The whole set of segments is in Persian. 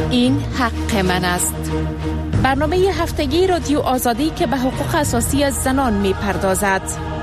این حق من است. برنامه هفتگی رادیو آزادی که به حقوق اساسی از زنان می پردازد.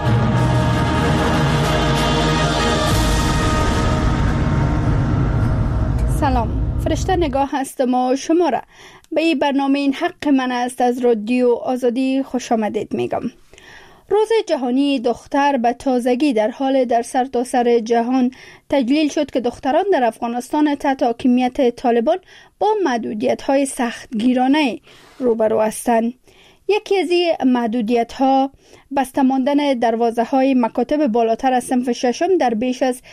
سلام، فرشته نگاه هستم و شما را به این برنامه این حق من است از رادیو آزادی خوش آمدید میگم. روز جهانی دختر به تازگی در سرتاسر جهان تجلیل شد که دختران در افغانستان تحت حاکمیت طالبان با محدودیت‌های سختگیرانه روبرو هستند. یکی از این محدودیت‌ها بسته ماندن دروازه‌های مکاتب بالاتر از صنف ششم در بیش از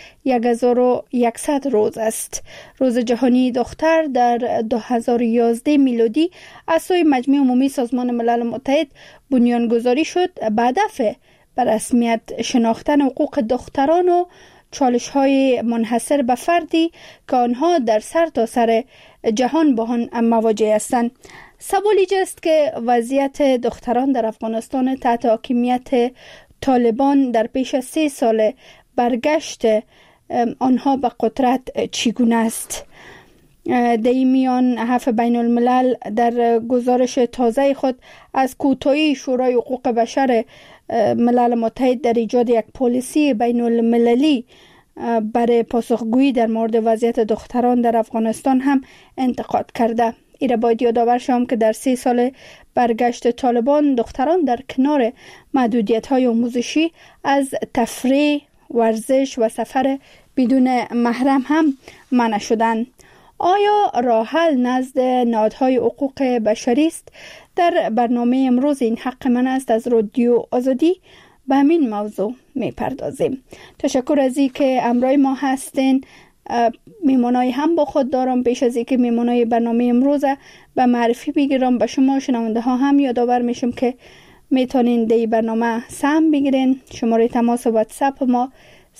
1100 روز است. روز جهانی دختر در 2011 میلادی از سوی مجمع عمومی سازمان ملل متحد بنیانگذاری شد به هدف به رسمیت شناختن حقوق دختران و چالش‌های منحصر به فردی که آنها در سرتاسر جهان با آن مواجه هستند. سوال است که وضعیت دختران در افغانستان تحت حاکمیت طالبان در پیش از 3 سال برگشت آنها به قدرت چگونه است؟ در این میان حزب بین الملل در گزارش تازه خود از کوتاهی شورای حقوق بشر ملل متحد در ایجاد یک پالیسی بین المللی برای پاسخگویی در مورد وضعیت دختران در افغانستان هم انتقاد کرده. ایره باید یادآور شوم که در 3 سال برگشت طالبان دختران در کنار محدودیت‌های آموزشی از تفریح، ورزش و سفر بدون محرم هم منع شدند. آیا راه حل نزد نهادهای حقوق بشری است؟ در برنامه امروز این حق من است از رادیو آزادی به همین موضوع میپردازیم. تشکر از این که همراه ما هستین. میمونای هم با خود دارم. پیش از اینکه میمونای برنامه امروز به معرفی بگیرم به شما شنونده ها هم یادآور میشم که میتونین دی برنامه سهم بگیرین. شماره تماس واتساپ ما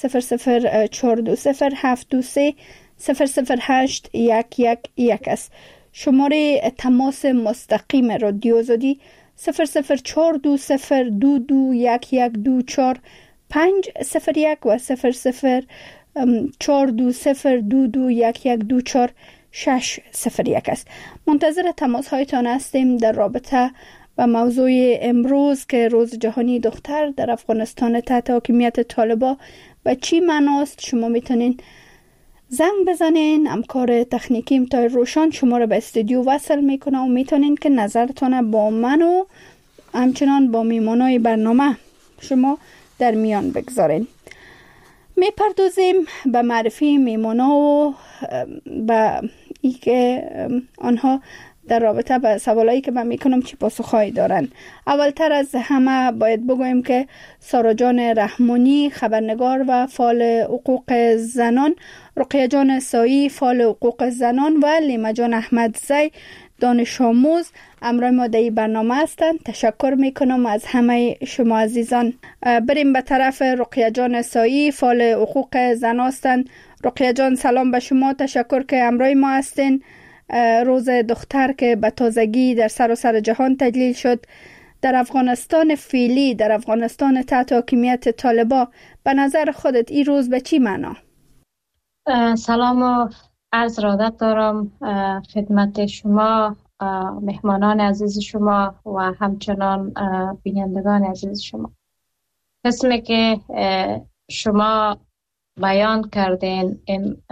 00420723008111 است. شماره تماس مستقیم رادیو آزادی 00420221124501 و 00420221124601 است. منتظر تماس هایتان هستیم در رابطه با موضوع امروز که روز جهانی دختر در افغانستان تحت حاکمیت طالبان و چی معناست. شما میتونین زنگ بزنین. همکار تکنیکی تا روشان شما را به استودیو وصل میکنه و میتونین که نظرتان با من و همچنان با میمانای برنامه شما در میان بگذارین. میپردازیم به معرفی میمونا و به ای که آنها در رابطه به سوالایی که من میکنم چی پاسخهایی دارن. اولتر از همه باید بگویم که سارا جان رحمانی خبرنگار و فعال حقوق زنان، رقیه جان سایی فعال حقوق زنان و لیما جان احمدزی دانش آموز امروز ما در این برنامه هستند. تشکر میکنم از همه شما عزیزان. بریم به طرف رقیه جان سایی فعال حقوق زن هستند. رقیه جان سلام به شما. تشکر که امروز ما هستین. روز دختر که به تازگی در سراسر جهان تجلیل شد در افغانستان فعلی، در افغانستان تحت حاکمیت طالبان، به نظر خودت این روز به چی معنا؟ سلام و عرض ارادت دارم خدمت شما، مهمانان عزیز شما و همچنان بینندگان عزیز شما. قسمی که شما بیان کردین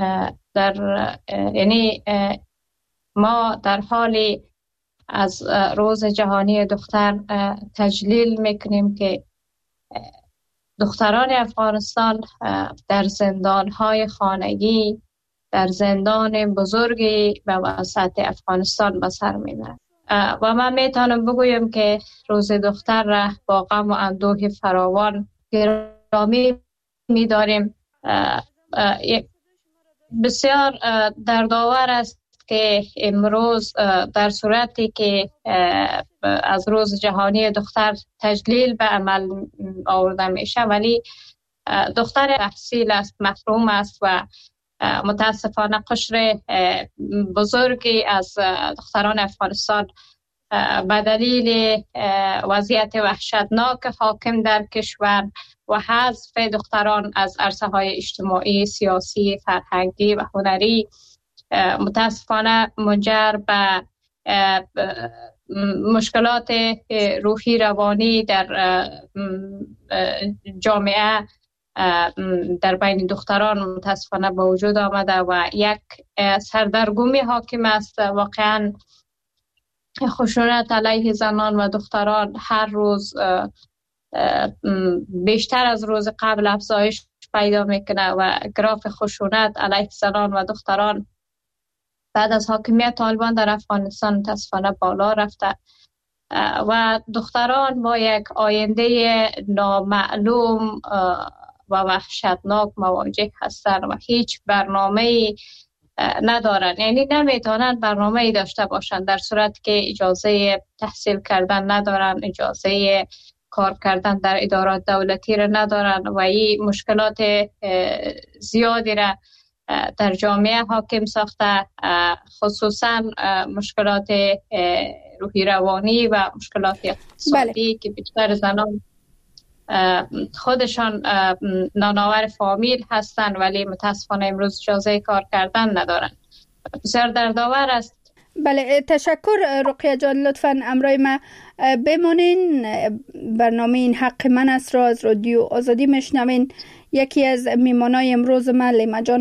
یعنی ما در حالی از روز جهانی دختر تجلیل میکنیم که دختران افغانستان در زندانهای خانگی، در زندان بزرگی به وسط افغانستان به سر میبرند و من میتونم بگویم که روز دختر را با غم و اندوه فراوان گرامی میداریم. بسیار دردآور است که امروز در صورتی که از روز جهانی دختر تجلیل به عمل آورده میشه ولی دختر تحصیل است، محروم است و متاسفانه قشر بزرگی از دختران افغانستان به دلیل وضعیت وحشتناک حاکم در کشور و حذف دختران از عرصه‌های اجتماعی، سیاسی، فرهنگی و هنری متاسفانه منجر به مشکلات روحی روانی در جامعه در بین دختران متاسفانه به وجود آمده و یک سردرگمی حاکم است. واقعا خشونت علیه زنان و دختران هر روز بیشتر از روز قبل افزایش پیدا میکنه و گراف خشونت علیه زنان و دختران بعد از حاکمیت طالبان در افغانستان متاسفانه بالا رفته و دختران با یک آینده نامعلوم و وحشتناک مواجه هستند و هیچ برنامه‌ای ندارن، یعنی نمیتونن برنامه‌ای داشته باشن در صورت که اجازه تحصیل کردن ندارن، اجازه کار کردن در ادارات دولتی را ندارن و این مشکلات زیادی را در جامعه حاکم ساخته، خصوصا مشکلات روحی روانی و مشکلات اقتصادی که بیشتر زنان خودشان نانآور فامیل هستند ولی متاسفانه امروز اجازه کار کردن ندارن. بسیار دردآور است. بله، تشکر رقیه جان. لطفاً همراه ما بمانین. برنامه این حق من است را از رادیو آزادی میشنوین. یکی از میمانای امروز من لیما جان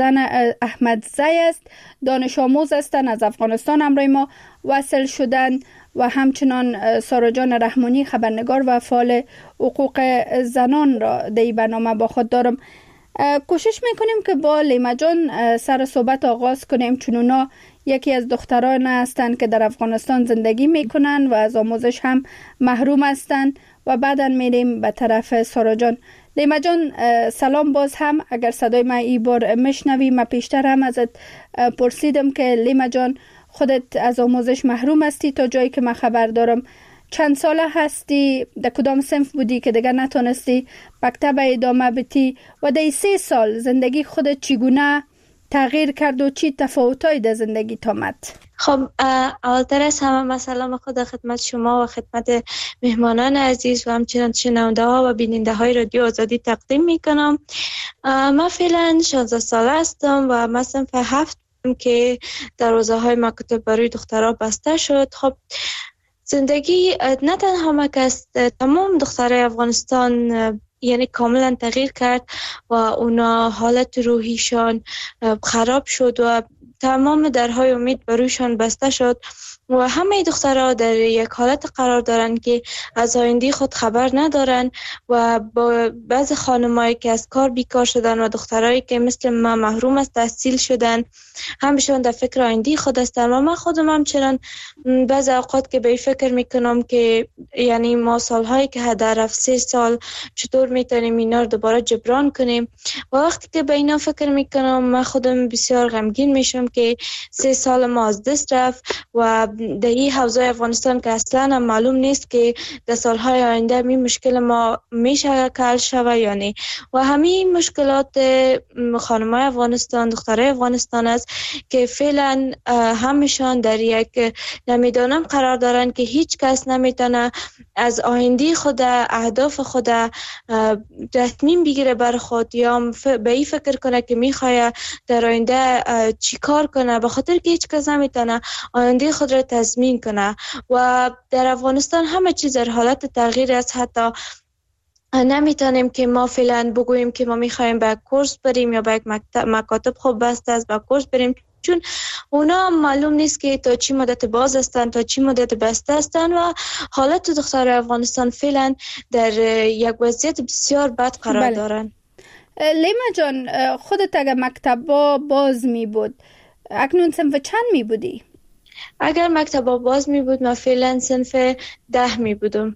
احمدزی است. دانش آموز هستند، از افغانستان همراه ما وصل شدن و همچنان سارا جان رحمانی خبرنگار و فعال حقوق زنان را در برنامه با خود دارم. کوشش میکنیم که با لیما جان سر صحبت آغاز کنیم چون اونا یکی از دختران هستند که در افغانستان زندگی میکنن و از آموزش هم محروم هستند و بعداً میریم به طرف سارا جان. لیما جان سلام. باز هم اگر صدای من ای بار میشنوی، من پیشتر هم ازت پرسیدم که لیما جان خودت از آموزش محروم هستی تا جایی که من خبر دارم. چند ساله هستی؟ در کدام صنف بودی که دیگر نتونستی مکتب ادامه بدی و در 3 سال زندگی خودت چگونه تغییر کرد و چی تفاوتایی در زندگی آمد؟ خب اولتر از همه سلام خدا خدمت شما و خدمت مهمانان عزیز و همچنان شنونده ها و بیننده های رادیو آزادی تقدیم می کنم. من فعلا 16 ساله هستم و من صنف 7 که دروازه های مکاتب برای دخترها بسته شد. خب زندگی نه تنها مکست، تمام دخترای افغانستان یعنی کاملا تغییر کرد و اونا حالت روحیشان خراب شد و تمام درهای امید برویشان بسته شد و همه دخترها در یک حالت قرار دارن که از آینده خود خبر ندارن و با بعض خانمایی که از کار بیکار شدن و دخترایی که مثل من محروم از تحصیل شدن همشون در فکر آینده خود هستن و من خودم همچنان بعض اوقات که به فکر میکنم که یعنی ما سالهایی که هدر رفت 3 سال چطور میتونیم اینا رو دوباره جبران کنیم و وقتی که به اینا فکر میکنم من خودم بسیار غمگین میشم که 3 سال ما از دست رفت و در این حوزه افغانستان که اصلا معلوم نیست که در سالهای آینده این مشکل ما میشه حل شود یا نه و همین مشکلات خانمای افغانستان دخترای افغانستان است که فعلا همشان در یک نمیدانم قرار دارن که هیچ کس نمیتونه از آینده خود اهداف خود تصمیم بگیره بر خود یا به این فکر کنه که میخواد در آینده چی کار کنه به خاطر که هیچ کس نمیتونه آینده خود را تضمین کنه و در افغانستان همه چیز در حالت تغییر است. حتی نمیتونیم که ما فعلا بگوییم که ما میخوایم به کورس بریم یا به یک مکاتب خوب بسته است به کورس بریم چون اونا معلوم نیست که تا چی مدت باز هستن تا چی مدت بسته هستن و حالت دختر افغانستان فعلا در یک وضعیت بسیار بد قرار دارن. لیما جان خودت اگر مکتبا باز می بود اکنون صنف چند می بودی؟ اگر مکتبا باز می بود من فعلا صنف 10 می بودم.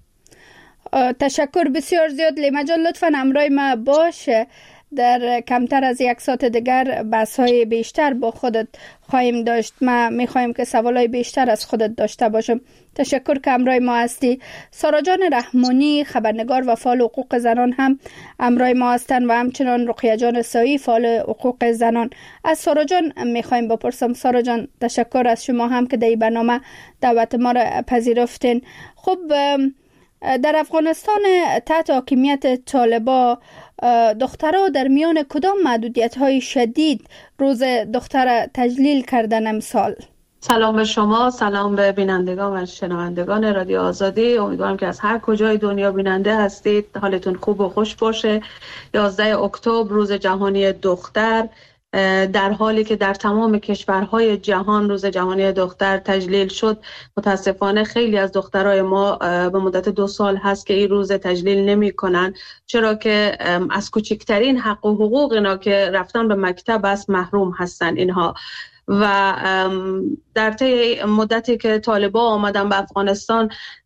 تشکر بسیار زیاد لیما جان. لطفاً همراه ما باشه. در کمتر از 1 ساعت دیگر بحث‌های بیشتر با خودت خواهیم داشت. ما می‌خوایم که سوالای بیشتر از خودت داشته باشم. تشکر که همراه ما هستی. سارا جان رحمانی خبرنگار و فعال حقوق زنان هم همراه ما هستند و همچنان رقیه جان سایی فعال حقوق زنان. از سارا جان می‌خوایم بپرسم. سارا جان تشکر از شما هم که در این برنامه دعوت ما را پذیرفتین. خب در افغانستان تحت حاکمیت طالبا دخترها در میان کدام محدودیت‌های شدید روز دختر تجلیل کردن امسال؟ سلام به شما، سلام به بینندگان و شنوندگان رادیو آزادی. امیدوارم که از هر کجای دنیا بیننده هستید حالتون خوب و خوش باشه. 11 اکتبر روز جهانی دختر، در حالی که در تمام کشورهای جهان روز جهانی دختر تجلیل شد، متاسفانه خیلی از دخترای ما به مدت 2 سال هست که این روز تجلیل نمی کنن، چرا که از کوچکترین حق و حقوق اینا که رفتن به مکتب است محروم هستن اینها. و در طی مدتی که طالبا آمدن به افغانستان،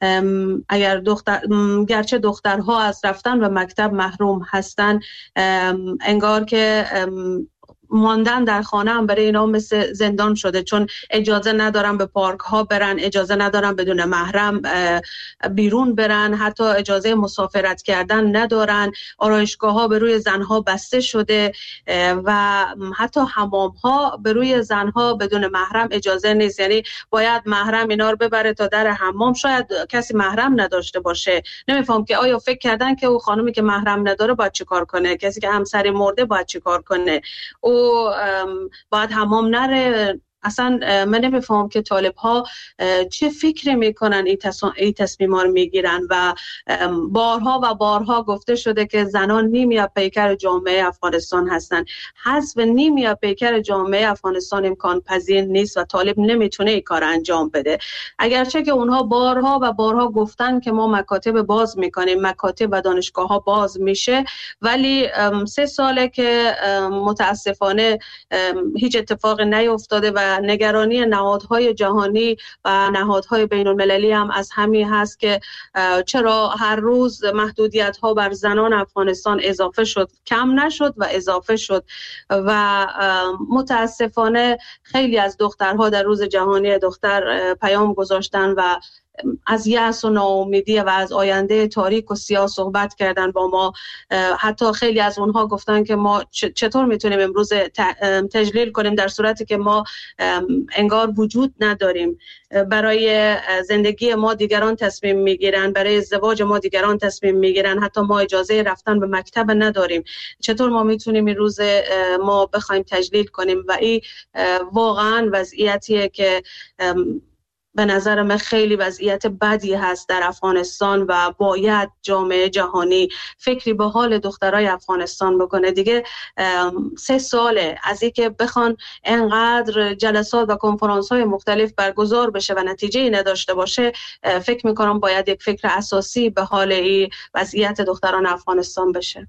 گرچه دخترها از رفتن به مکتب محروم هستن، انگار که ماندن در خانه هم برای اینا مثل زندان شده، چون اجازه ندارن به پارک ها برن، اجازه ندارن بدون محرم بیرون برن، حتی اجازه مسافرت کردن ندارن، آرایشگاه ها به روی زنها بسته شده و حتی حمام ها به روی زنها بدون محرم اجازه نیست. یعنی باید محرم اینا رو ببره تا در حمام، شاید کسی محرم نداشته باشه. نمیفهم که آیا فکر کردن که او خانومی که محرم نداره باید چی کار کنه؟ کسی که همسری مرده باید چی کار کنه؟ او باید حمام نره. اصلا من نمیفهم که طالب ها چه فکری میکنن این تصمیما رو میگیرن. و بارها و بارها گفته شده که زنان نیمی پیکر جامعه افغانستان هستن. حذف نیمی پیکر جامعه افغانستان امکان پذیر نیست و طالب نمیتونه این کار انجام بده. اگرچه که اونها بارها و بارها گفتن که ما مکاتب باز میکنیم، مکاتب و دانشگاه ها باز میشه، ولی 3 ساله که متاسفانه هیچ اتفاقی نیفتاده و نگرانی نهادهای جهانی و نهادهای بین المللی هم از همین هست که چرا هر روز محدودیت ها بر زنان افغانستان اضافه شد، کم نشد و اضافه شد. و متاسفانه خیلی از دخترها در روز جهانی دختر پیام گذاشتن و از یأس و ناامیدی و از آینده تاریک و سیاه صحبت کردن با ما. حتی خیلی از اونها گفتن که ما چطور میتونیم امروز تجلیل کنیم در صورتی که ما انگار وجود نداریم. برای زندگی ما دیگران تصمیم میگیرن، برای ازدواج ما دیگران تصمیم میگیرن، حتی ما اجازه رفتن به مکتب نداریم. چطور ما میتونیم این روز ما بخوایم تجلیل کنیم؟ و این واقعا وضعیتیه که به نظر من خیلی وضعیت بدی هست در افغانستان و باید جامعه جهانی فکری به حال دخترای افغانستان بکنه. دیگه 3 ساله از اینکه بخوان انقدر جلسات و کنفرانس های مختلف برگزار بشه و نتیجه نداشته باشه. فکر میکنم باید یک فکر اساسی به حال این وضعیت دختران افغانستان بشه.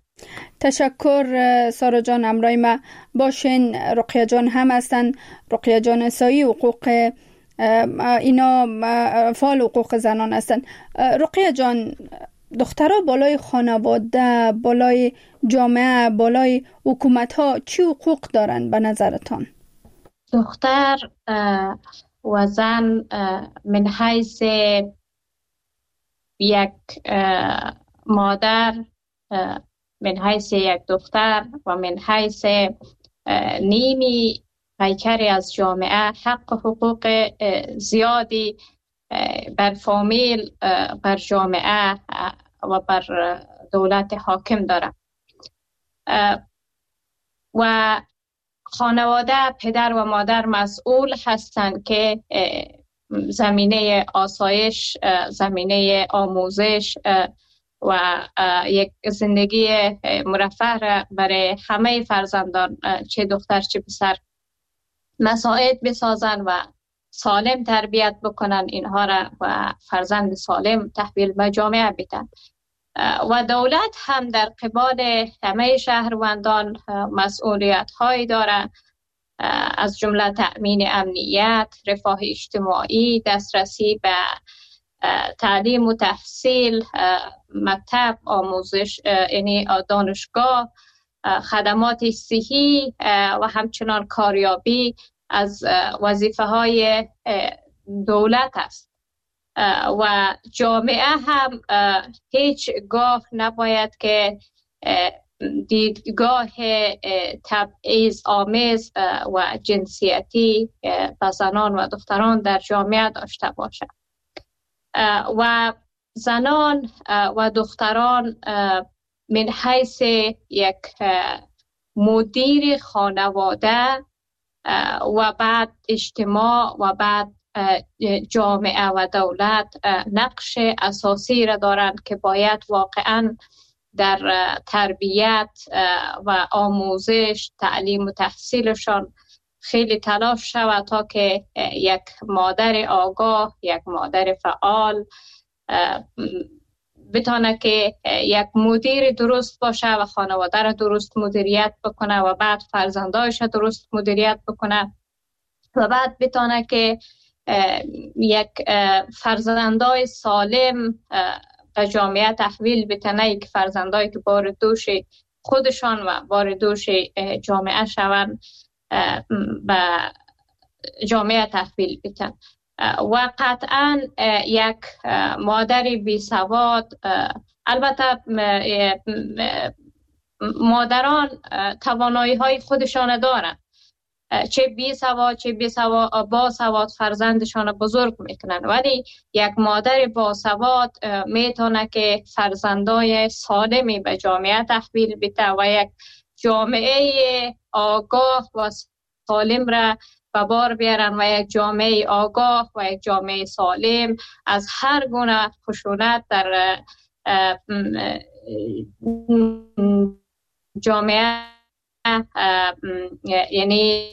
تشکر سارا جان. امرای ما باشین رقیه جان هم هستن، رقیه جان سایی حقوق اینا فعال حقوق زنان هستن. رقیه جان، دخترها بالای خانواده، بالای جامعه، بالای حکومت ها چی حقوق دارن به نظرتان؟ دختر و زن من حیث یک مادر، من حیث یک دختر و من حیث نیمی پیکری از جامعه حق و حقوق زیادی بر فامیل، بر جامعه و بر دولت حاکم داره. و خانواده، پدر و مادر مسئول هستند که زمینه آسایش، زمینه آموزش و یک زندگی مرفه برای همه فرزندان، چه دختر چه پسر، مساعد بسازن و سالم تربیت بکنن اینها را و فرزند سالم تحویل به جامعه بدن. و دولت هم در قبال همه شهروندان مسئولیت هایی داره، از جمله تأمین امنیت، رفاه اجتماعی، دسترسی به تعلیم و تحصیل، مکتب، آموزش یعنی دانشگاه، خدمات صحی و همچنان کاریابی از وظیفه های دولت است. و جامعه هم هیچگاه نباید که دیدگاه تبعیض آمیز و جنسیتی به زنان و دختران در جامعه داشته باشد. و زنان و دختران من حیث یک مدیر خانواده و بعد اجتماع و بعد جامعه و دولت نقش اساسی را دارند که باید واقعا در تربیت و آموزش، تعلیم و تحصیلشان خیلی تلاش شود تا که یک مادر آگاه، یک مادر فعال بتونه که یک مدیر درست باشه و خانواده را درست مدیریت بکنه و بعد فرزندایش را درست مدیریت بکنه و بعد بتونه که یک فرزندای سالم به جامعه تحویل بتونه که فرزندایی که بار دوش خودشان و بار دوش جامعه شوند به جامعه تحویل بتن. و قطعا یک مادر بی سواد، البته مادران توانایی های خودشان دارند، چه بی سواد چه با سواد فرزندشان بزرگ میکنن، ولی یک مادر با سواد میتونه که فرزندای سالمی به جامعه تحویل بده و یک جامعه آگاه و سالم را به بار بیارن و یک جامعه آگاه و یک جامعه سالم از هر گونه خشونت در جامعه یعنی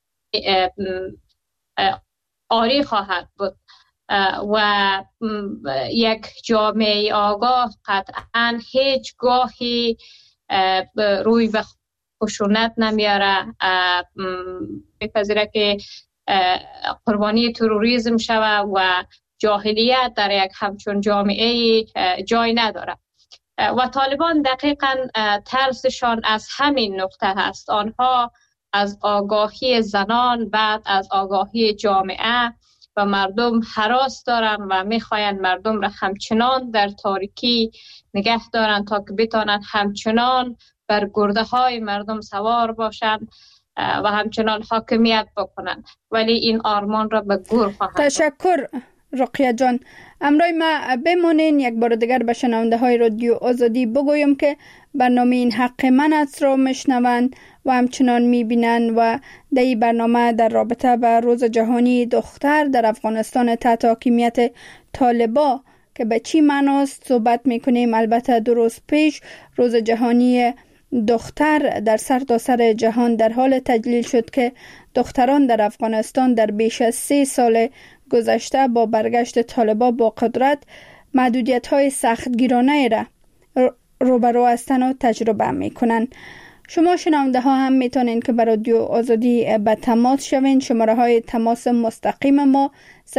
آری خواهد بود و یک جامعه آگاه قطعا هیچ گاهی روی به خشونت نمیاره، بپذیره که قربانی تروریسم شود و جاهلیت در یک همچون جامعه جای نداره. و طالبان دقیقاً ترسشان از همین نقطه هست. آنها از آگاهی زنان، بعد از آگاهی جامعه و مردم هراس دارن و میخواین مردم را همچنان در تاریکی نگه دارن تا که بتانن همچنان بر گرده های مردم سوار باشن و همچنان حاکمیت بکنن، ولی این آرمان را به گور خواهند. تشکر رقیه جان. امروز ما بمانین یک بار دیگر به شنونده های رادیو آزادی بگویم که برنامه این حق من است را میشنوند و همچنان میبینند و در این برنامه در رابطه به روز جهانی دختر در افغانستان تحت حاکمیت طالبان که به چی معناست صحبت میکنیم. البته درست پیش روز جهانی دختر در سرتاسر جهان در حال تجلیل شد که دختران در افغانستان در بیش از 3 سال گذشته با برگشت طالبان با قدرت محدودیت‌های سختگیرانه را روبرو هستند و تجربه میکنند. شما شنونده ها هم میتونین که بر رادیو آزادی به تماس شوین. شماره های تماس مستقیم ما 00420221124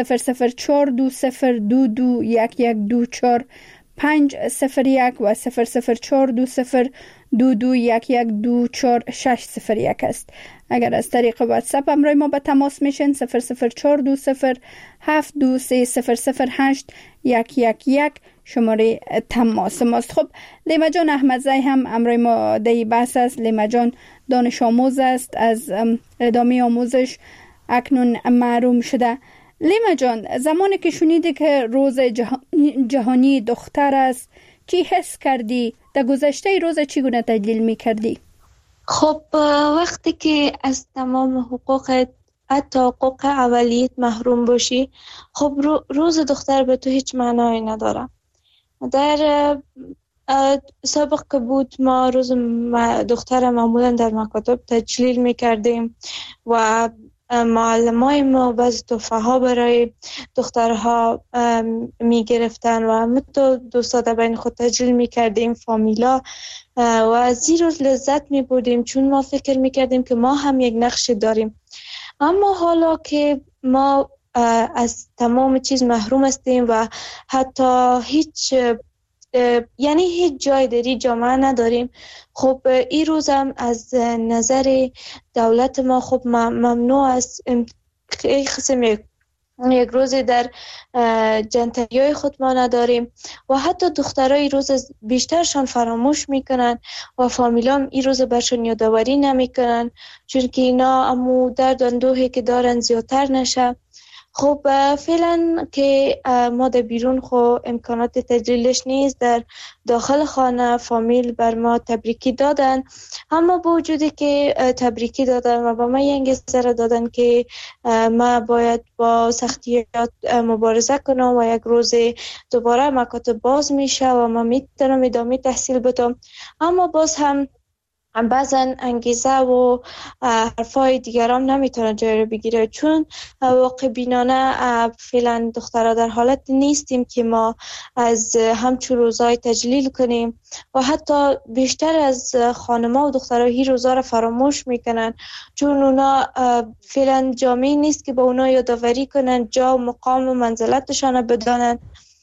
501 و 00420221124 است. اگر از طریق واتساپ همراه ما به تماس میشین 0042072300811 شماره تماس ماست. خب لیما جان احمدزی هم همراه ما در بحث است. لیما جان دانش آموز است، از ادامه آموزش اکنون محروم شده. لیما جان، زمانی که شنیدی که روز جهانی دختر است چی حس کردی؟ در گذشته روز چگونه تجلیل میکردی؟ خب وقتی که از تمام حقوق، حتی حقوق اولیت محروم باشی، خب روز دختر به تو هیچ معنایی نداره. در سابق که بود ما روز دختر معمولا در مکاتب تجلیل میکردیم و معلمای ما بعضی تحفه ها برای دخترها میگرفتن و همه دوستا بین خود تجلیل میکردیم، فامیلا، و از این روز لذت میبردیم چون ما فکر میکردیم که ما هم یک نقش داریم. اما حالا که ما از تمام چیز محروم هستیم و حتی هیچ جای داری جامعه نداریم، خب این روز هم از نظر دولت ما خب ممنوع است. قسم یک روز در جنتریای خود ما نداریم و حتی دخترای روز بیشترشان فراموش میکنن و فامیلام این روز برشان یادآوری نمیکنن چون که اینا امو درد و اندوهی که دارن زیادتر نشه. خب فعلا که ما در بیرون خو امکانات تجلیلش نیست، در داخل خانه فامیل بر ما تبریکی دادن، اما با وجودی که تبریکی دادن و با ما یه انگیزه دادن که ما باید با سختیات مبارزه کنم و یک روز دوباره مکاتب باز میشه و ما میتونم ادامه تحصیل بدم، اما باز هم بعضا انگیزه و حرفای دیگران نمیتونه جای رو بگیره، چون واقع بینانه فعلا دخترها در حالت نیستیم که ما از همچون روزای تجلیل کنیم و حتی بیشتر از خانم‌ها و دخترها هی روزا رو فراموش میکنن، چون اونا فعلا جامعه نیست که با اونا یادآوری کنن، جا و مقام و منزلتشان بدانن.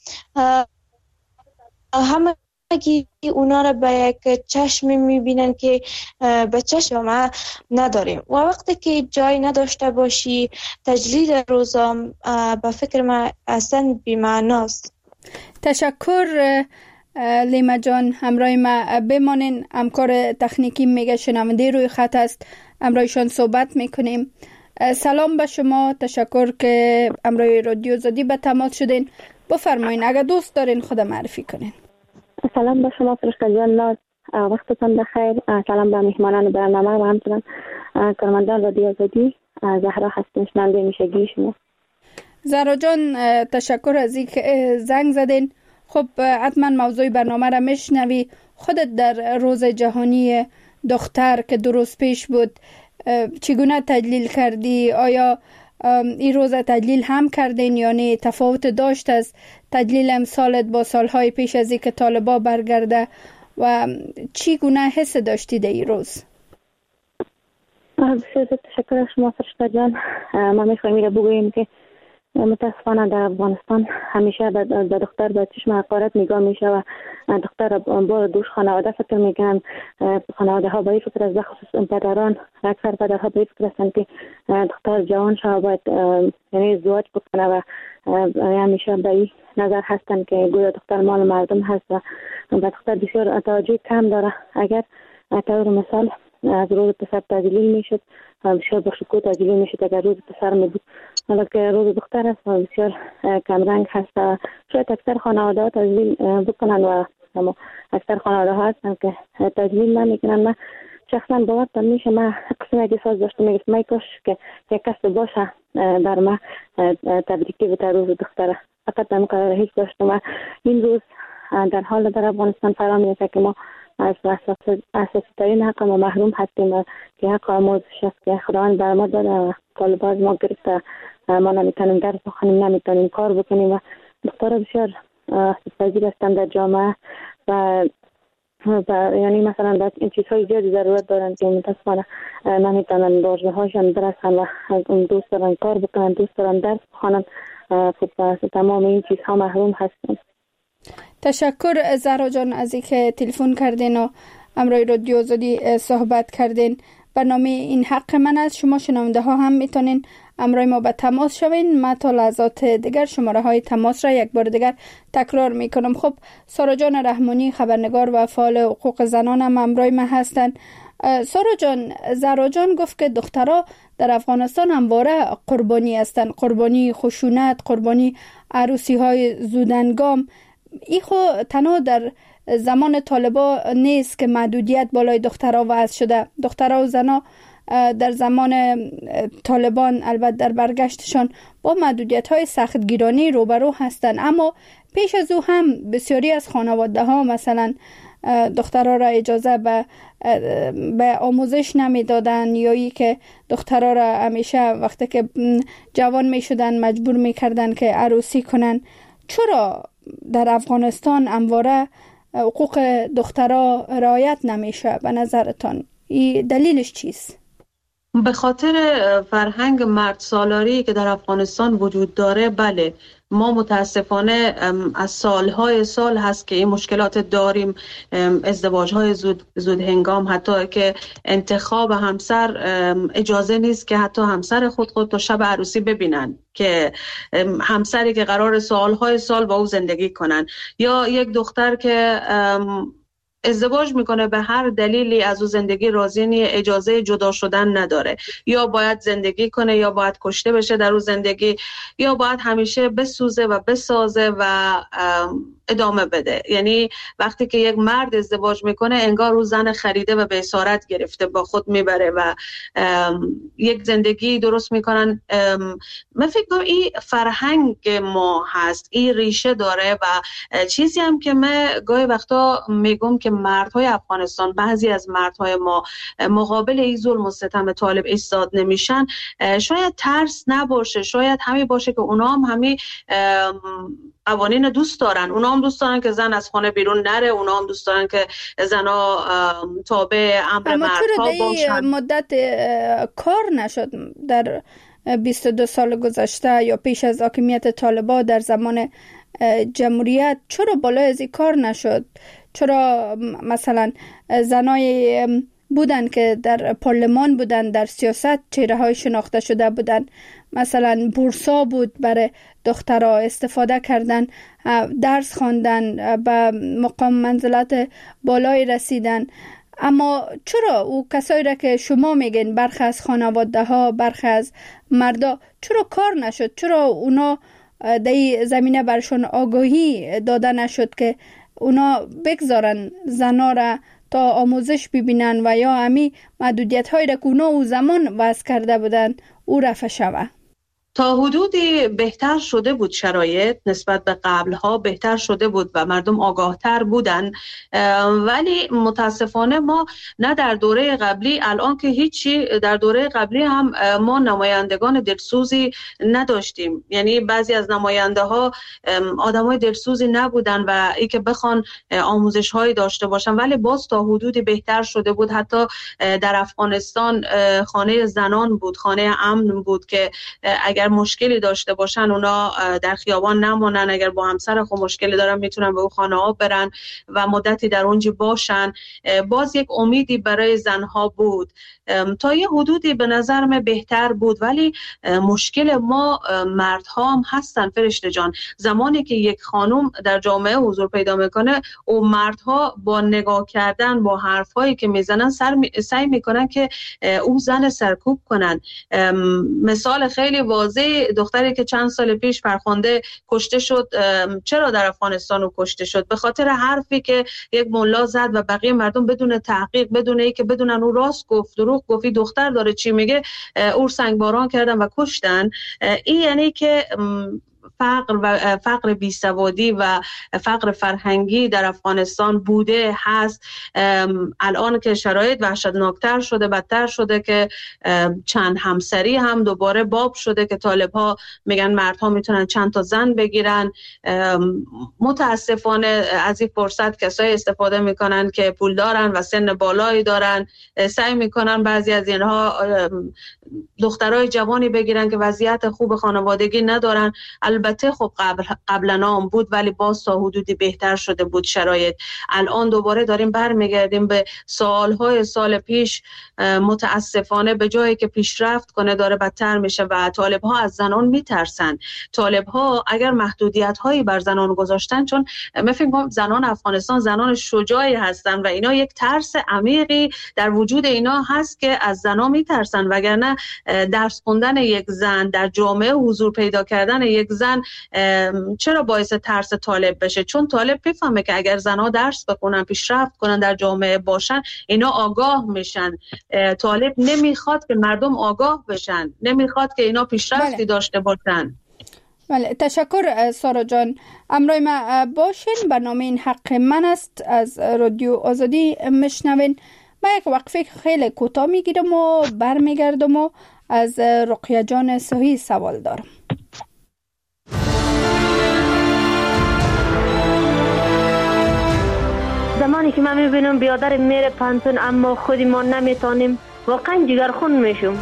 همه اونا را به یک چشم میبینن که به چشم ما نداریم و وقتی که جای نداشته باشی تجلیل روزام به فکر ما اصلا بی‌معناست. تشکر لیما جان، همراه ما بمانین. همکار تکنیکی میگه شنونده روی خط است، همراهشان صحبت میکنیم. سلام به شما، تشکر که همراه رادیو آزادی به تماس شدین. بفرمایین اگر دوست دارین خود معرفی کنین. سلام به شما فرشته جان ناز، وقتتان بخیر. سلام به مهمانان برنامه و همچنان کارمندان رادیو آزادی. زهرا هستم، شنونده میشگی شما. زهرا جان تشکر از اینکه زنگ زدین. خب حتما موضوع برنامه را میشنوی. خودت در روز جهانی دختر که 2 روز پیش بود چگونه تجلیل کردی؟ آیا این روز تجلیل هم کردین یا نه؟ تفاوت داشت از تجلیل امسالت با سالهای پیش از اینکه طالبا برگرده و چگونه حس داشتی در این روز؟ بسیار تشکر از شما فرشته جان. ما میخوایم این رو بگوییم که متاسفانه در افغانستان همیشه به دختر به چشم حقارت نگاه میشه و دختر بار دوش خانواده فکر میکنن. خانواده ها به این فکر است، بخصوص پدران، اکثر پدرها به این فکر هستند که دختر جوان شده باید یعنی ازدواج بکنه و همیشه به این نظر هستند که گویا دختر مال مردم هست و به دختر بسیار توجه کم داره. اگر طور مثال از روز پسر تجلیل میشد بسیار با شکوه تجلیل میشد، اگر روز پسر می بود، حالا که روز دختر است و بسیار کمرنگ هست و شاید اکثر خانواده ها تجلیل بکنن و اکثر خانواده ها هستن که تجلیل نمیکنن. من شخصا باورم میشه، من قسم یک ساز داشتم میگفتم ای کاش که یک کس باشه در ما تبریکی به روز دختره، فقط در مقرر هیچ داشتم و این روز در حال در افغانستان فرا میرسه که ما از اساسی ترین حق ما محروم هستیم که حق آموزش است که خداوند بر ما داده و طالبا از ما گرفته. ما نمیتونیم درس بخونیم، نمیتونیم کار بکنیم و دخترها بسیار پذیر هستند در جامعه و یعنی مثلا باید این چیزهای زیادی ضرورت دارن که متاسفانه نمیتونن واجبه هاشون برسن و دوست دارن کار بکنن، دوست دارن درس بخونن، خب تمام این چیزها محروم هستن. تشکر زهرا جان از اینکه تلفن کردین و همراه رادیو آزادی صحبت کردین. برنامه این حق من است. شما شنونده ها هم میتونین همراه ما به تماس شوین. من تا لحظات دیگر شماره های تماس را یک بار دیگر تکرار میکنم. خب سارا جان رحمانی، خبرنگار و فعال حقوق زنان هم همراه ما هستن. سارا جان، زهرا جان گفت که دخترها در افغانستان همواره قربانی هستن، قربانی خشونت، قربانی عروسی های زودنگام. این خو تنها در زمان طالبا نیست که محدودیت بالای دخترها وضع شده. دخترها و زنها در زمان طالبان البته در برگشتشان با محدودیت های سختگیرانه روبرو هستند، اما پیش از او هم بسیاری از خانواده ها مثلا دخترها را اجازه به آموزش نمی دادن یا ای که دخترها را همیشه وقتی که جوان می شدن مجبور می کردن که عروسی کنن. چرا در افغانستان همواره حقوق دخترها رعایت نمیشه به نظرتان؟ این دلیلش چیست؟ به خاطر فرهنگ مرد سالاری که در افغانستان وجود داره. بله، ما متاسفانه از سالهای سال هست که این مشکلات داریم. ازدواج‌های زود هنگام، حتی که انتخاب همسر اجازه نیست که حتی همسر خود تا شب عروسی ببینن، که همسری که قرار سالهای سال با او زندگی کنن، یا یک دختر که ازدواج میکنه به هر دلیلی از او زندگی راضی نیست، اجازه جدا شدن نداره، یا باید زندگی کنه یا باید کشته بشه در او زندگی، یا باید همیشه بسوزه و بسازه و ادامه بده. یعنی وقتی که یک مرد ازدواج میکنه انگار او زن خریده و به اسارت گرفته با خود میبره و یک زندگی درست میکنن. من فکر کنم این فرهنگ ما هست، این ریشه داره و چیزی هم که من گاهی وقتا میگم که مردهای افغانستان، بعضی از مردهای ما مقابل این ظلم و ستم طالب ایستاد نمیشن، شاید ترس نباشه، شاید همین باشه که اونا هم همین قوانین دوست دارن، اونا هم دوست دارن که زن از خانه بیرون نره، اونا هم دوست دارن که زنا تابع امر مردها باشن. اما مدت کار نشد در 22 سال گذشته یا پیش از حاکمیت طالبان در زمان جمهوریت؟ چرا بالای از این کار نشد؟ چرا مثلا زنای بودن که در پارلمان بودن، در سیاست چهره های شناخته شده بودن، مثلا بورسا بود برای دخترها، استفاده کردن، درس خواندن، به مقام منزلت بالای رسیدن. اما چرا او کسایی را که شما میگین برخی از خانواده ها، برخی از مردا، چرا کار نشد؟ چرا اونا در زمینه برشون آگاهی داده نشد که اونا بگذارن زنا را تا آموزش ببینن و یا همی محدودیت هایی را که اونا او زمان وضع کرده بودن او رفع شود؟ تا حدودی بهتر شده بود، شرایط نسبت به قبلها بهتر شده بود و مردم آگاهتر بودن، ولی متاسفانه ما نه در دوره قبلی، الان که هیچی، در دوره قبلی هم ما نمایندگان دلسوزی نداشتیم. یعنی بعضی از نماینده ها آدمای دلسوزی نبودن و ای که بخوان آموزش هایی داشته باشن، ولی باز تا حدودی بهتر شده بود. حتی در افغانستان خانه زنان بود، خانه امن بود که اگر مشکلی داشته باشن اونا در خیابان نمونن، اگر با همسر خود مشکلی دارن میتونن به اون خانه ها برن و مدتی در اونجا باشن. باز یک امیدی برای زنها بود. تا یه حدودی به نظر من بهتر بود، ولی مشکل ما مردها هم هستن فرشته جان. زمانی که یک خانم در جامعه حضور پیدا میکنه، او مردها با نگاه کردن، با حرفایی که میزنن سعی میکنن که او زن سرکوب کنن. مثال خیلی واضح، دختری که چند سال پیش فرخنده کشته شد، چرا در افغانستان او کشته شد؟ به خاطر حرفی که یک ملا زد و بقیه مردم بدون تحقیق، بدون اینکه بدونن او راست گفت دروغ گفت، دختر داره چی میگه، او سنگباران کردن و کشتن. این یعنی که فقر بیسوادی و فقر فرهنگی در افغانستان بوده هست. الان که شرایط وحشتناکتر شده، بدتر شده که چند همسری هم دوباره باب شده که طالب ها میگن مردها میتونن چند تا زن بگیرن. متاسفانه از این فرصت کسایی استفاده میکنن که پول دارن و سن بالایی دارن، سعی میکنن بعضی از اینها دخترای جوانی بگیرن که وضعیت خوب خانوادگی ندارن. البته خب قبلا هم بود، ولی باز تا حدودی بهتر شده بود شرایط. الان دوباره داریم برمیگردیم به سالهای سال پیش. متاسفانه به جایی که پیشرفت کنه داره بدتر میشه و طالب ها از زنان میترسن. طالب ها اگر محدودیت هایی بر زنان گذاشتن، چون من فکر می‌کنم زنان افغانستان زنان شجاعی هستن و اینا یک ترس عمیقی در وجود اینا هست که از زنان میترسن، وگرنه درس خوندن یک زن، در جامعه حضور پیدا کردن یک زن چرا باعث ترس طالب بشه؟ چون طالب میفهمه که اگر زنها درس بخونن، پیشرفت کنن، در جامعه باشن، اینا آگاه میشن. طالب نمیخواد که مردم آگاه بشن، نمیخواد که اینا پیشرفتی داشته باشن. بله، تشکر سارا جان. امروی ما باشین. برنامه این حق من است از رادیو آزادی میشنوین. ما یک وقفه خیلی کوتاه میگیرم و برمیگردم و از رقیه جان صحیح سوال دارم. زمانی که من میبینم بیادر میره پانتون اما خودی ما نمیتونیم، واقعا جگرخون میشم.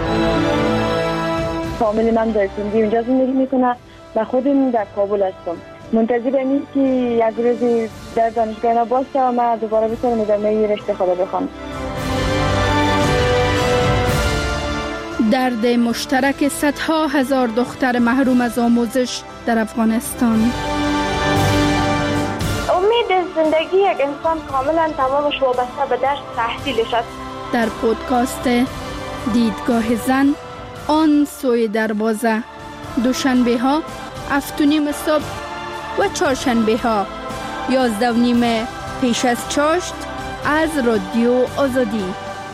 فامیل من در سندی اونجا زندگی میکنه و خودم در کابل هستم. منتظرم این که یک روزی در دانشگاه باشه و من دوباره بتونم ادامه رشته خود بخونم. درد مشترک صدها هزار دختر محروم از آموزش در افغانستان. امید زندگی یک انسان کاملا تمامش وابسته به درس تحصیلش است. در پودکاست دیدگاه زن آن سوی دروازه، دوشنبه ها 7:30 صبح و چهارشنبه ها 11:30 پیش از چاشت از رادیو آزادی.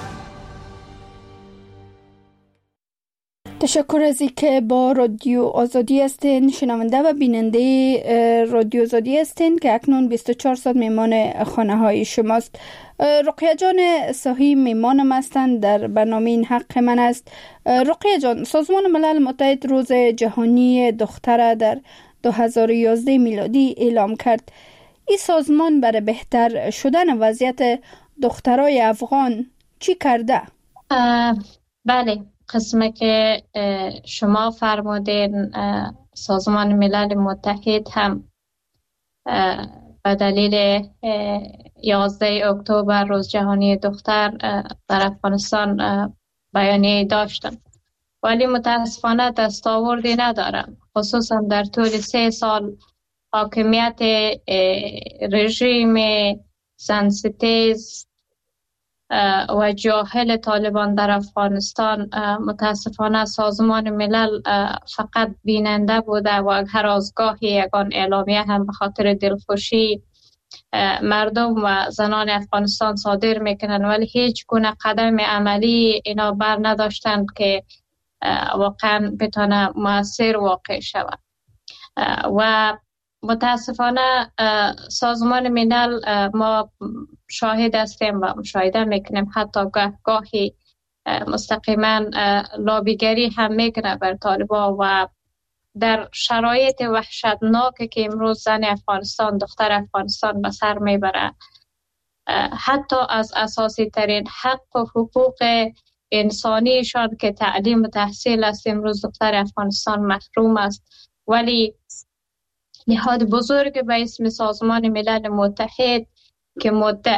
تشکر از اینکه با رادیو آزادی هستین. شنونده و بیننده رادیو آزادی هستین که اکنون 24 ساعت میمان خانه های شماست. رقیه جان صاحی میمانم هستند در برنامه این حق من است. رقیه جان، سازمان ملل متحد روز جهانی دختر در 2011 میلادی اعلام کرد. این سازمان برای بهتر شدن وضعیت دخترای افغان چی کرده؟ بله، قسمه که شما فرمودین، سازمان ملل متحد هم به دلیل 11 اکتبر روز جهانی دختر در افغانستان بیانیه داشتن، ولی متاسفانه دستاوردی ندارن، خصوصا در طول 3 سال حاکمیت رژیم زنستیز و جاهل طالبان در افغانستان. متاسفانه سازمان ملل فقط بیننده بوده و هر از گاهی یگان اعلامیه هم به خاطر دلخوشی مردم و زنان افغانستان صادر میکنن، ولی هیچ گونه قدم عملی اینا بر نداشتند که واقعا بتونه مؤثر واقع شود. و متاسفانه سازمان ملل ما شاهد هستیم و مشاهده میکنیم حتی گاهی مستقیما لابیگری هم میکنه بر طالبان و در شرایط وحشتناک که امروز زن افغانستان، دختر افغانستان به سر میبره، حتی از اساسی ترین حق و حقوق انسانیشان که تعلیم و تحصیل است، امروز دختر افغانستان محروم است. ولی نهاد بزرگ به اسم سازمان ملل متحد که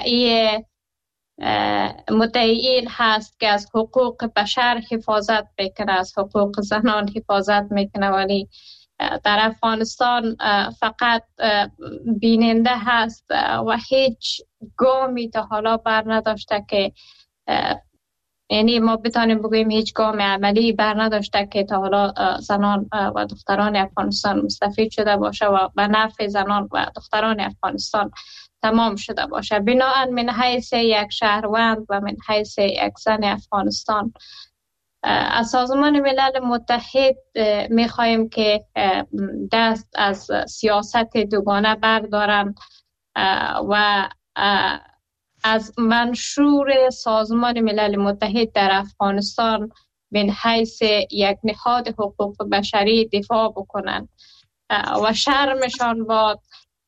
مدعی هست که از حقوق بشر حفاظت میکنه، از حقوق زنان حفاظت میکنه، ولی در افغانستان فقط بیننده هست و هیچ گامی تا حالا بر نداشته که یعنی ما بتانیم بگوییم هیچ گام عملی بر نداشته که تا حالا زنان و دختران افغانستان مستفید شده باشه و به نفع زنان و دختران افغانستان تمام شده باشه. بنابراین من حیث یک شهروند و من حیث یک زن افغانستان از سازمان ملل متحد میخواهیم که دست از سیاست دوگانه بردارن و از منشور سازمان ملل متحد در افغانستان من حیث یک نهاد حقوق بشری دفاع بکنن و شرمشان باد.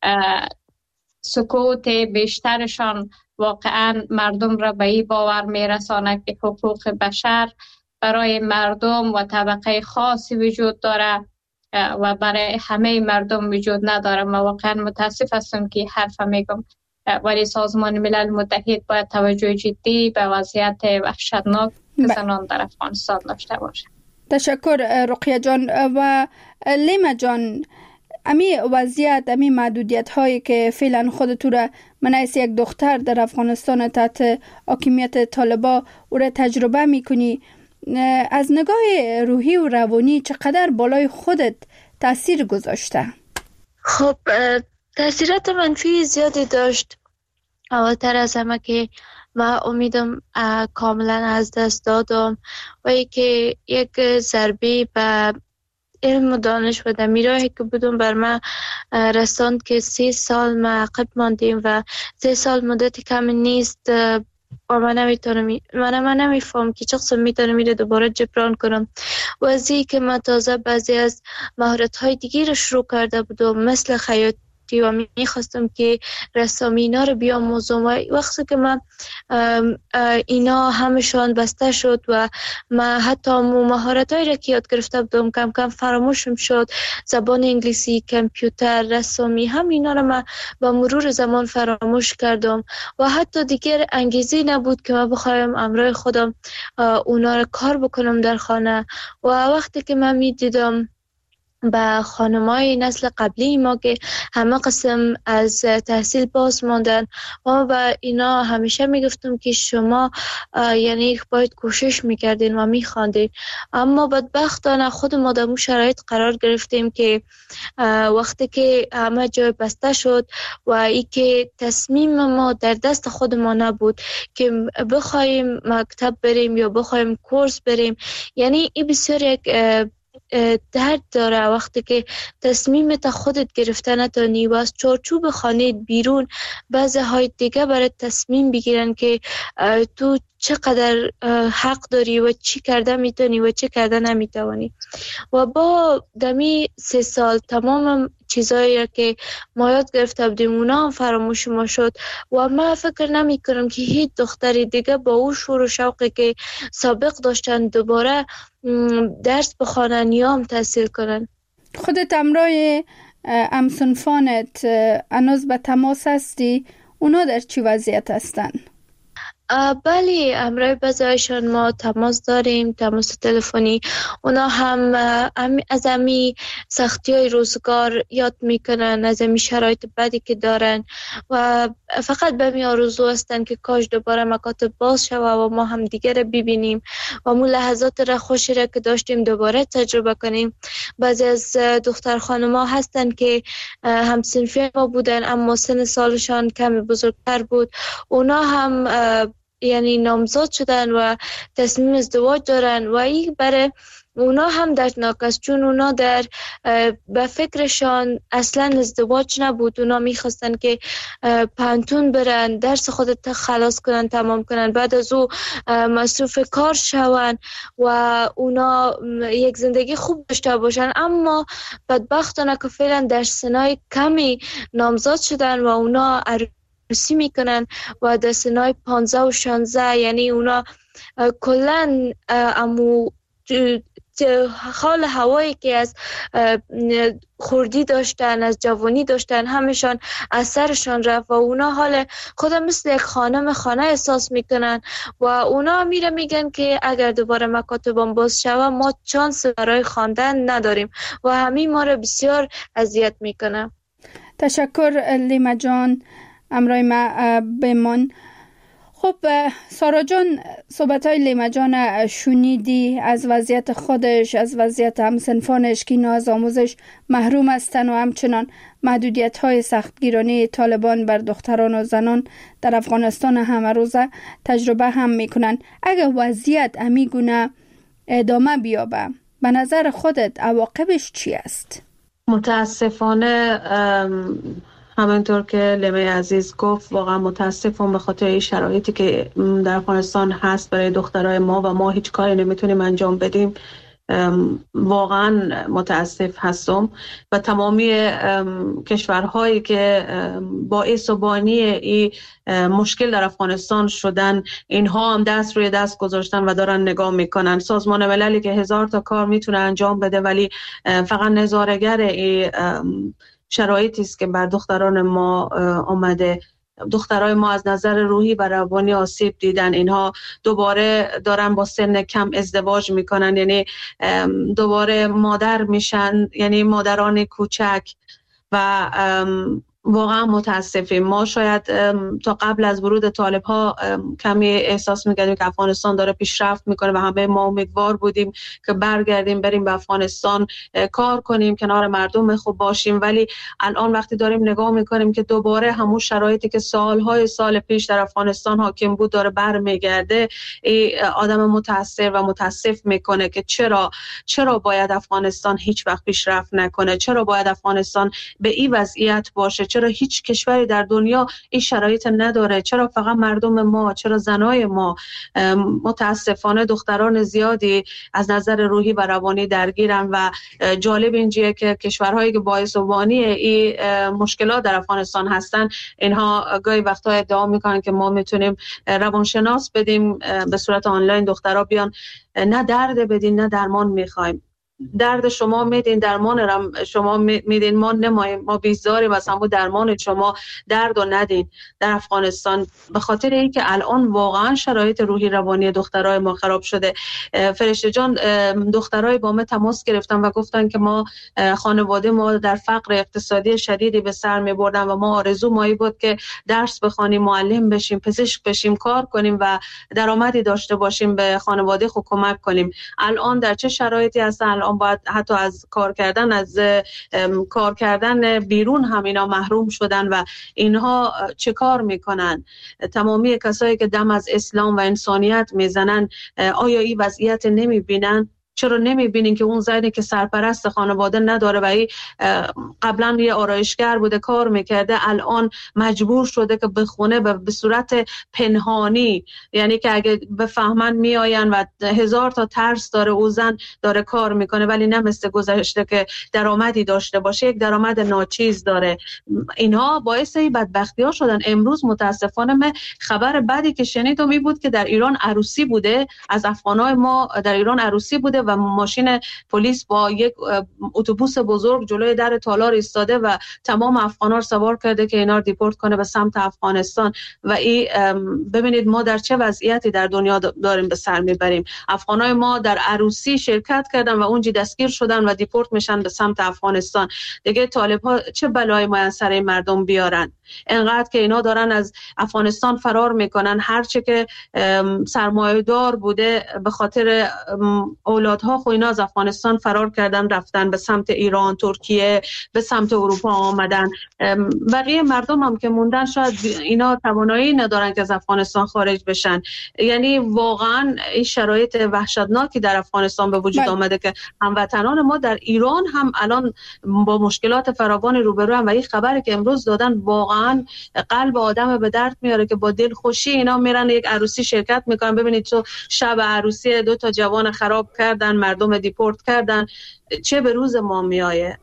سکوت بیشترشان واقعا مردم را به این باور میرساند که حقوق بشر برای مردم و طبقه خاصی وجود داره و برای همه مردم وجود نداره. ما واقعا متاسف هستم که حرف میگم، ولی سازمان ملل متحد باید توجه جدی به وضعیت وحشتناک زنان در افغانستان داشته باشه. تشکر رقیه جان. و لیما جان، امی وضعیت، امی محدودیت هایی که فعلا خودتو را من از یک دختر در افغانستان تحت حاکمیت طالبا او را تجربه میکنی، از نگاه روحی و روانی چقدر بالای خودت تاثیر گذاشته؟ خب تاثیرات منفی زیادی داشت. اولتر از همه که من امیدم کاملا از دست دادم و ای که یک ضربه به علم و دانش و دمیراهی که بودم بر من رساند که 3 سال ما عقب ماندیم و 3 سال مدت کم نیست و من نمیفهم که چقدر میتونم میره دوباره جبران کنم. و از این که من تازه بعضی از مهارت های دیگه رو شروع کرده بودم مثل خیاطی و میخواستم که رسامی اینا رو بیاموزم و وقتی که من اینا همشان بسته شد و من حتی مهارت هایی را که یاد گرفته بودم کم کم فراموشم شد. زبان انگلیسی، کامپیوتر، رسامی، هم اینا رو من با مرور زمان فراموش کردم و حتی دیگر انگیزه نبود که من بخوایم امرای خودم اونا رو کار بکنم در خانه. و وقتی که من میدیدم به خانمای نسل قبلی ما که همه قسم از تحصیل باز ماندن. ما به اینا همیشه میگفتم که شما یعنی باید کوشش میکردین و میخواندین، اما بدبختانه خود ما در شرایط قرار گرفتیم که وقتی که همه جای بسته شد و ای که تصمیم ما در دست خود ما نبود که بخوایم مکتب بریم یا بخوایم کورس بریم، یعنی این بسیار یک درد داره وقتی که تصمیمت خودت گرفته نتونی و از چارچوب خانه بیرون بعضی های دیگه برای تصمیم بگیرن که تو چقدر حق داری و چی کرده میتونی و چی کرده نمیتونی. و با دمی 3 سال تمام چیزایی که ما یاد گرفته بودیم اونا هم فراموش ما شد و من فکر نمی کنم که هیچ دختری دیگه با اون شور و شوقی که سابق داشتن دوباره درس بخوانن یا هم تحصیل کنن. خودت امرای همسنفانت هنوز به تماس هستی؟ اونا در چی وضعیت هستن؟ بله، امرای بعضیشان ما تماس داریم، تماس تلفنی. اونا هم از امی سختی های روزگار یاد میکنن، از امی شرایط بدی که دارن و فقط به می آرزو هستن که کاش دوباره مکاتب باز شود و ما هم دیگر ببینیم و مو لحظات را خوشی را که داشتیم دوباره تجربه کنیم. بعضی از دختر خانم‌ها هستن که همسنفی ما بودن اما سن سالشان کمی بزرگتر بود، اونا هم یعنی نامزاد شدن و تصمیم ازدواج دارن و این برای اونا هم دردناک است، چون اونا در به فکرشان اصلا ازدواج نبود. اونا میخواستن که پانتون برن، درس خودت خلاص کنن، تمام کنن، بعد از او مصروف کار شون و اونا یک زندگی خوب داشته باشن. اما بدبختانه که فعلا در سنای کمی نامزاد شدن و اونا عروسی میکنن و در سنای 15 و 16، یعنی اونا کلن امو حال هوایی که از خردی داشتن، از جوانی داشتن، همشان از سرشان رفت و اونا حال خود مثل یک خانه احساس میکنن و اونا میگن که اگر دوباره مکاتبان باز شود ما چانس برای خواندن نداریم و همین ما رو بسیار اذیت میکنه. تشکر لیما جان، امرای ما بمان. خب سارا جان، صحبت‌های لیما جان شنیدی از وضعیت خودش، از وضعیت همسنفانش که اینا از آموزش محروم هستن و همچنان محدودیت‌های سختگیرانه طالبان بر دختران و زنان در افغانستان همه روزه تجربه هم میکنن. اگر وضعیت امیگونه ادامه بیابه، به نظر خودت عواقبش چی است؟ متاسفانه همونطور که لیمه عزیز گفت، واقعا متاسفم به خاطر این شرایطی که در افغانستان هست برای دخترای ما و ما هیچ کاری نمیتونیم انجام بدیم. واقعا متاسف هستم و تمامی کشورهایی که باعث و بانی این مشکل در افغانستان شدن، اینها هم دست روی دست گذاشتن و دارن نگاه میکنن. سازمان مللی که 1000 تا کار میتونه انجام بده ولی فقط نظاره‌گر این شرایطی است که بر دختران ما آمده. دخترای ما از نظر روحی و روانی آسیب دیدن. اینها دوباره دارن با سن کم ازدواج میکنن، یعنی دوباره مادر میشن، یعنی مادران کوچک و واقعا متاسفیم. ما شاید تا قبل از ورود طالب ها کمی احساس میکردیم که افغانستان داره پیشرفت میکنه و همه ما امیدوار بودیم که برگردیم بریم به افغانستان کار کنیم، کنار مردم خوب باشیم. ولی الان وقتی داریم نگاه میکنیم که دوباره همون شرایطی که سال پیش در افغانستان حاکم بود داره برمیگرده، آدم متاثر و متاسف میکنه که چرا باید افغانستان هیچ وقت پیشرفت نکنه، چرا باید افغانستان به این وضعیت باشه، چرا هیچ کشوری در دنیا این شرایط نداره، چرا فقط مردم ما، چرا زنای ما. متاسفانه دختران زیادی از نظر روحی و روانی درگیرن و جالب اینجیه که کشورهایی که باعث و بانی این مشکلات در افغانستان هستن، اینها گاهی وقتا ادعا میکنن که ما میتونیم روانشناس بدیم به صورت آنلاین، دخترها بیان نه درد بدین نه درمان میخوایم. درد شما میدین، درمان رم شما میدین، ما نماییم، ما بیزاریم از همون درمان شما، درد و ندین در افغانستان. به خاطر اینکه الان واقعا شرایط روحی روانی دخترای ما خراب شده. فرشته جان، دخترای با ما تماس گرفتن و گفتن که ما خانواده ما در فقر اقتصادی شدیدی به سر می‌بردن و ما آرزو مایی بود که درس بخوانیم، معلم بشیم، پزشک بشیم، کار کنیم و درآمدی داشته باشیم، به خانواده خود کمک کنیم. الان در چه شرایطی هستن؟ الان باید حتی از کار کردن بیرون هم اینا محروم شدن و اینها چه کار میکنن؟ تمامی کسایی که دم از اسلام و انسانیت میزنن آیا این وضعیت نمیبینن؟ چرا نمیبینین که اون زنی که سرپرست خانواده نداره و قبلا یه آرایشگر بوده کار میکرده، الان مجبور شده که بخونه به صورت پنهانی، یعنی که اگه بفهمن میآین و 1000 تا ترس داره، او زن داره کار میکنه ولی نه مثل گذشته که درآمدی داشته باشه، یک درآمد ناچیز داره. اینها باعث بدبختی ها شدن. امروز متاسفانه من خبر بعدی که شنیدم این بود که در ایران عروسی بوده، از افغانای ما در ایران عروسی بوده و ماشین پلیس با یک اتوبوس بزرگ جلوی در تالار ایستاده و تمام افغانا سوار کرده که اینا رو دیپورت کنه به سمت افغانستان. و این ببینید ما در چه وضعیتی در دنیا داریم به سر میبریم. افغانای ما در عروسی شرکت کردن و اونجا دستگیر شدن و دیپورت میشن به سمت افغانستان. دیگه طالب ها چه بلایی ما سر مردم بیارن؟ انقدر که اینا دارن از افغانستان فرار میکنن، هرچه که سرمایه‌دار بوده به خاطر اولادها خو اینا از افغانستان فرار کردن، رفتن به سمت ایران، ترکیه، به سمت اروپا آمدن. بقیه مردم هم که موندن شاید اینا توانایی ندارن که از افغانستان خارج بشن. یعنی واقعا این شرایط وحشتناکی در افغانستان به وجود آمده که هموطنان ما در ایران هم الان با مشکلات فراوان روبرو هم و این خبری که امروز دادن واقعا قلب آدم به درد میاره که با دل خوشی اینا میرن یک عروسی شرکت میکنن. ببینید تو شب عروسی 2 تا جوان خراب کردن، مردم دیپورت کردن، چه به روز ما میایه.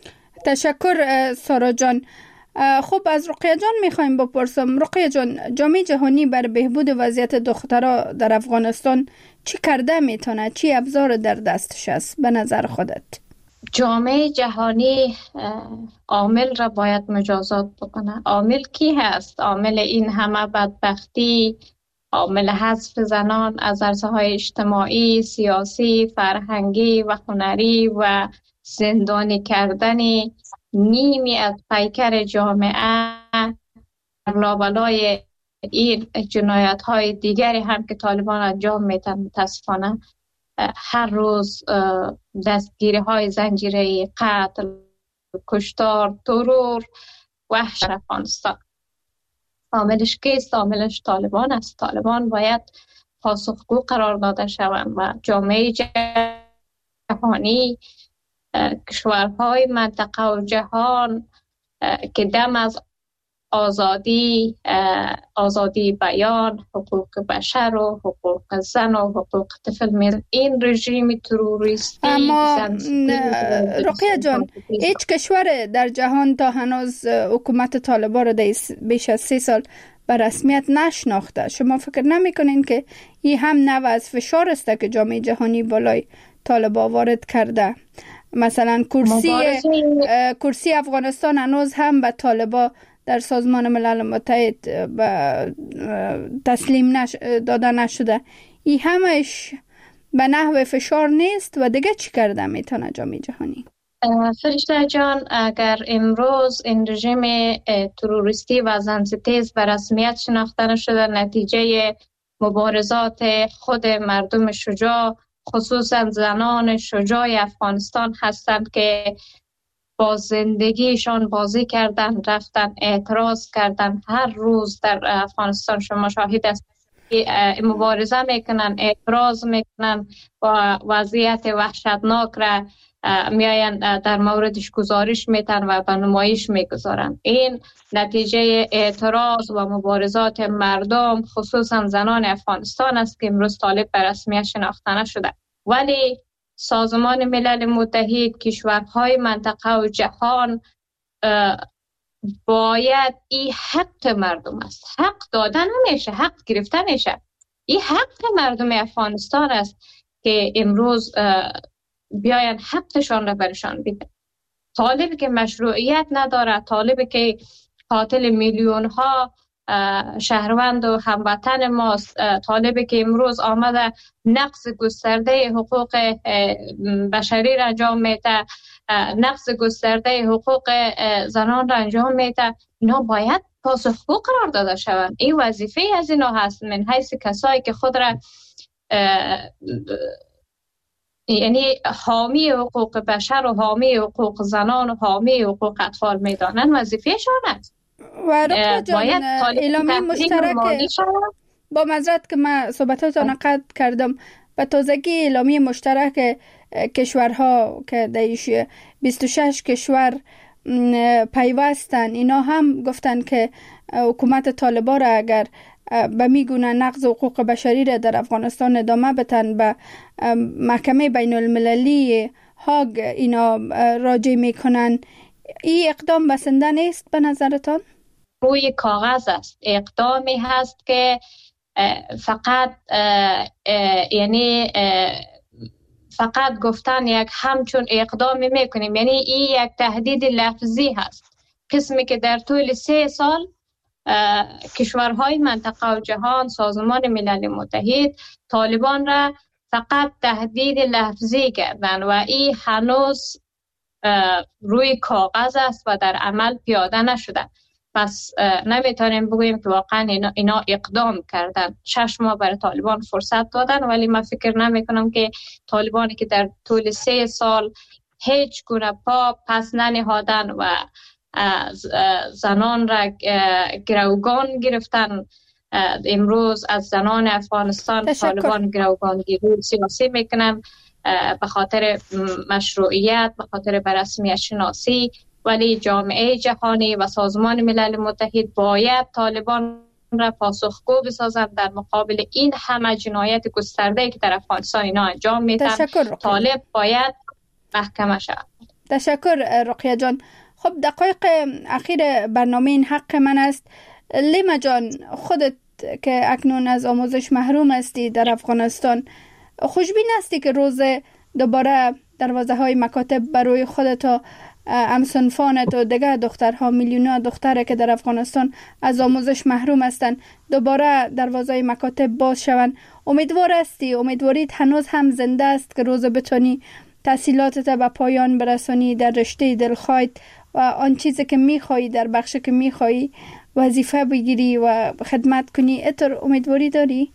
تشکر سارا جان. خب از رقیه جان میخوایم بپرسم. رقیه جان، جامعه جهانی بر بهبود وضعیت دخترها در افغانستان چی کرده میتونه؟ چی ابزار در دستش است به نظر خودت؟ جامعه جهانی عامل را باید مجازات بکنه. عامل کی هست؟ عامل این همه بدبختی، عامل حذف زنان از عرصه‌های اجتماعی، سیاسی، فرهنگی و هنری و زندانی کردن نیمی از پیکر جامعه در لابلای این جنایت‌های دیگری هم که طالبان انجام میدن. متاسفانه هر روز دستگیری‌های زنجیره‌ای، قتل، کشتار، ترور، وحشت افغانستان. عاملش کیست؟ عاملش طالبان است. طالبان باید پاسخگو قرار داده شوند و جامعه جهانی، کشورهای منطقه و جهان که دم از آزادی بیان، حقوق بشر و حقوق زن و حقوق طفل میل، این رژیم تروریستی. اما رقیه جان، هیچ کشور در جهان تا هنوز حکومت طالبان را بیش از 30 سال به رسمیت نشناخته. شما فکر نمی‌کنین که این هم نوع از فشار است که جامعه جهانی بالای طالبان وارد کرده؟ مثلا کرسی افغانستان هنوز هم به طالبان در سازمان ملل متحد تسلیم داده نشده. این همش به نحو فشار نیست و دیگه چی کرده میتونه جامعه جهانی؟ فرشته جان، اگر امروز این رژیم تروریستی و زنستیز به رسمیت شناخته نشده، نتیجه مبارزات خود مردم شجاع، خصوصا زنان شجاع افغانستان هستند که با زندگیشان بازی کردن، رفتن اعتراض کردن. هر روز در افغانستان شما شاهد است مبارزه میکنن، اعتراض میکنن و وضعیت وحشتناک را میاین در موردش گزارش میتن و به نمایش میگذارن. این نتیجه اعتراض و مبارزات مردم، خصوصا زنان افغانستان است که امروز طالب به رسمیت شناخته نشده. ولی سازمان ملل متحد، کشورهای منطقه و جهان باید این حق مردم است. حق داده نمیشه، حق گرفته نمیشه. این حق مردم افغانستان است که امروز بیاین حقشان را برشان بدن. طالبی که مشروعیت نداره، طالبی که قاتل میلیون ها شهروند و هموطن ماست، طالبی که امروز آمده نقض گسترده حقوق بشری را انجام میده، نقض گسترده حقوق زنان را انجام میده، اینا باید پاسخگو قرار داده شوند. این وظیفه از اینا هست، من حیث کسایی که خود را یعنی حامی حقوق بشر و حامی حقوق زنان و حامی حقوق اطفال میدانن، وظیفه‌شان است. و رقیه جان، اعلامیه مشترک با معذرت که من صحبتاتون قطع کردم، به تازگی اعلامیه مشترک کشورها که دیش 26 کشور پیوستن، اینا هم گفتن که حکومت طالبان را اگر به میگونه نقض حقوق بشری را در افغانستان ادامه بتن، به محکمه بین المللی هاگ اینا راجع میکنن، این اقدام بسنده نیست به نظرتان؟ روی کاغذ است، اقدامی هست که فقط یعنی فقط گفتن یک همچون اقدامی میکنیم، یعنی این یک تهدید لفظی هست. قسمی که در طول 3 سال کشورهای منطقه و جهان، سازمان ملل متحد طالبان را فقط تهدید لفظی کردن و این هنوز روی کاغذ است و در عمل پیاده نشده. پس نمیتونیم بگوییم که واقعا اینا اقدام کردن. 6 ماه برای طالبان فرصت دادن، ولی من فکر نمی کنم که طالبانی که در طول 3 سال هیچ گونه پا پس ننهادن و زنان را گروگان گرفتن. امروز از زنان افغانستان طالبان گروگانگیری سیاسی میکنن به خاطر مشروعیت، به خاطر رسمیت شناسی، ولی جامعه جهانی و سازمان ملل متحد باید طالبان را پاسخگو بسازند در مقابل این همه جنایت گسترده که در افغانستان اینا انجام میدن. طالب باید محکمه شود. تشکر رقیه جان. خب دقایق اخیر برنامه این حق من است. لیما جان، خودت که اکنون از آموزش محروم هستی در افغانستان، خوشبین هستی که روز دوباره دروازه های مکاتب برای خودت و همسنفانت و دیگر دخترها، میلیون‌ها دختره که در افغانستان از آموزش محروم هستند، دوباره دروازه مکاتب باز شوند؟ امیدوار هستی؟ امیدواریت هنوز هم زنده است که روز بتونی تحصیلاتت به پایان برسانی، در رشته دلخواهت و آن چیزی که میخوایی، در بخشی که میخوایی وظیفه بگیری و خدمت کنی؟ اتر امیدواری داری؟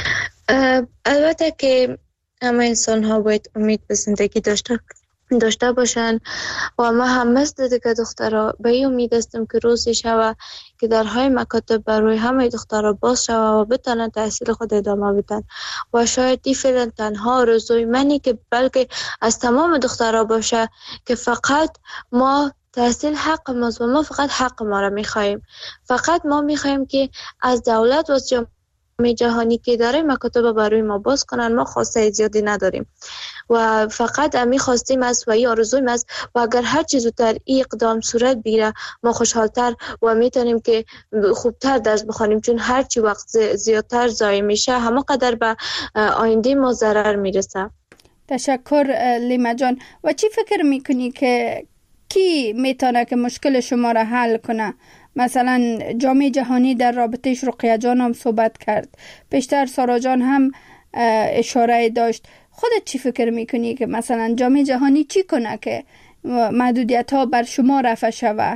البته که همه انسان ها باید امید به زندگی داشته باشن و ما هم مثل دیگه دخترها به این امید هستم که روزی شوه که درهای مکاتب برای همه دخترها باز شوه و بتانن تحصیل خود ادامه بدن. و شاید این فعلا تنها آرزوی منی که بلکه از تمام دخترها باشه که فقط ما تحصیل حق ماست و ما فقط حق ما را میخواییم. فقط ما میخواییم که از دولت و از جامعه جهانی که داره مکاتب برای ما باز کنن. ما خواسته زیادی نداریم و فقط امی خواستیم است و این آرزویم است و اگر هر چیز زودتر این اقدام صورت بگیره ما خوشحالتر و میتونیم که خوبتر درس بخونیم، چون هر چی وقت زیادتر ضایع میشه همه قدر به آینده ما ضرر میرسه. تشکر لیما جان. و چی فکر میکنی که کی میتونه که مشکل شما را حل کنه؟ مثلا جامعه جهانی در رابطهش رقیه جان هم صحبت کرد، پیشتر سارا جان هم اشاره داشت. خودت چی فکر میکنی که مثلا جامعه جهانی چی کنه که محدودیت ها بر شما رفع شوه؟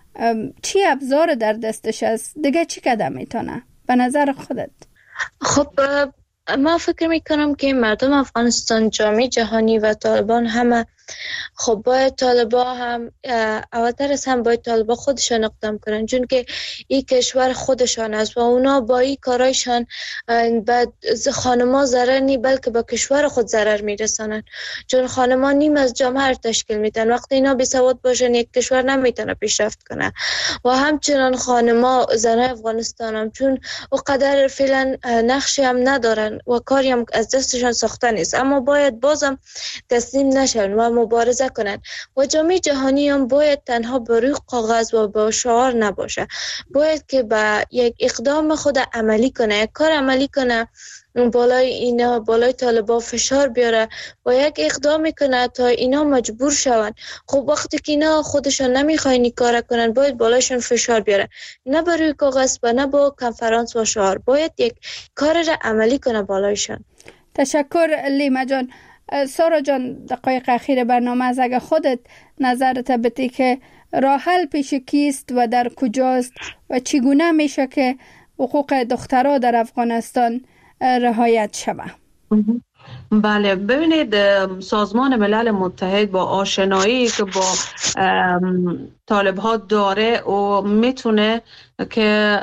چی ابزار در دستش است؟ دیگه چی قدم میتونه به نظر خودت؟ خب من فکر میکنم که مردم افغانستان، جامعه جهانی و طالبان همه خب باید طالبان هم اولتر از هم باید طالبان خودشان اقدام کنن، چون که این کشور خودشان است و اونا با این کارایشان به خانما ضرر نی بلکه به کشور خود ضرر میرسانن، چون خانما نیم از جامعه تشکیل میدن. وقتی اینا بی سواد باشن یک کشور نمیتونه پیشرفت کنه. و همچنان خانما زنای افغانستان هم چون اونقدر فعلا نقشی هم ندارن و کاری هم از دستشان ساخته نیست، اما باید بازم تسلیم نشن و مبارزه کنن. و جامعه جهانی هم باید تنها به روی کاغذ و با شعار نباشه، باید که به یک اقدام خود عملی کنه، یک کار عملی کنه بالای طالبان فشار بیاره و یک اقدام کنه تا اینا مجبور شون. خب وقتی که اینا خودشان نمیخواین این کار کنن باید بالایشون فشار بیاره، نه با روی کاغذ و نه با کنفرانس و شعار، باید یک کار را عملی کنه بالایشان. تشکر لیما جان. سارا جان، دقایق اخیر برنامه از اگه خودت نظرت بدی که راه حل پیش کیست و در کجاست و چگونه میشه که حقوق دخترها در افغانستان رعایت شود؟ بله، ببینید سازمان ملل متحد با آشنایی که با طالب ها داره و میتونه که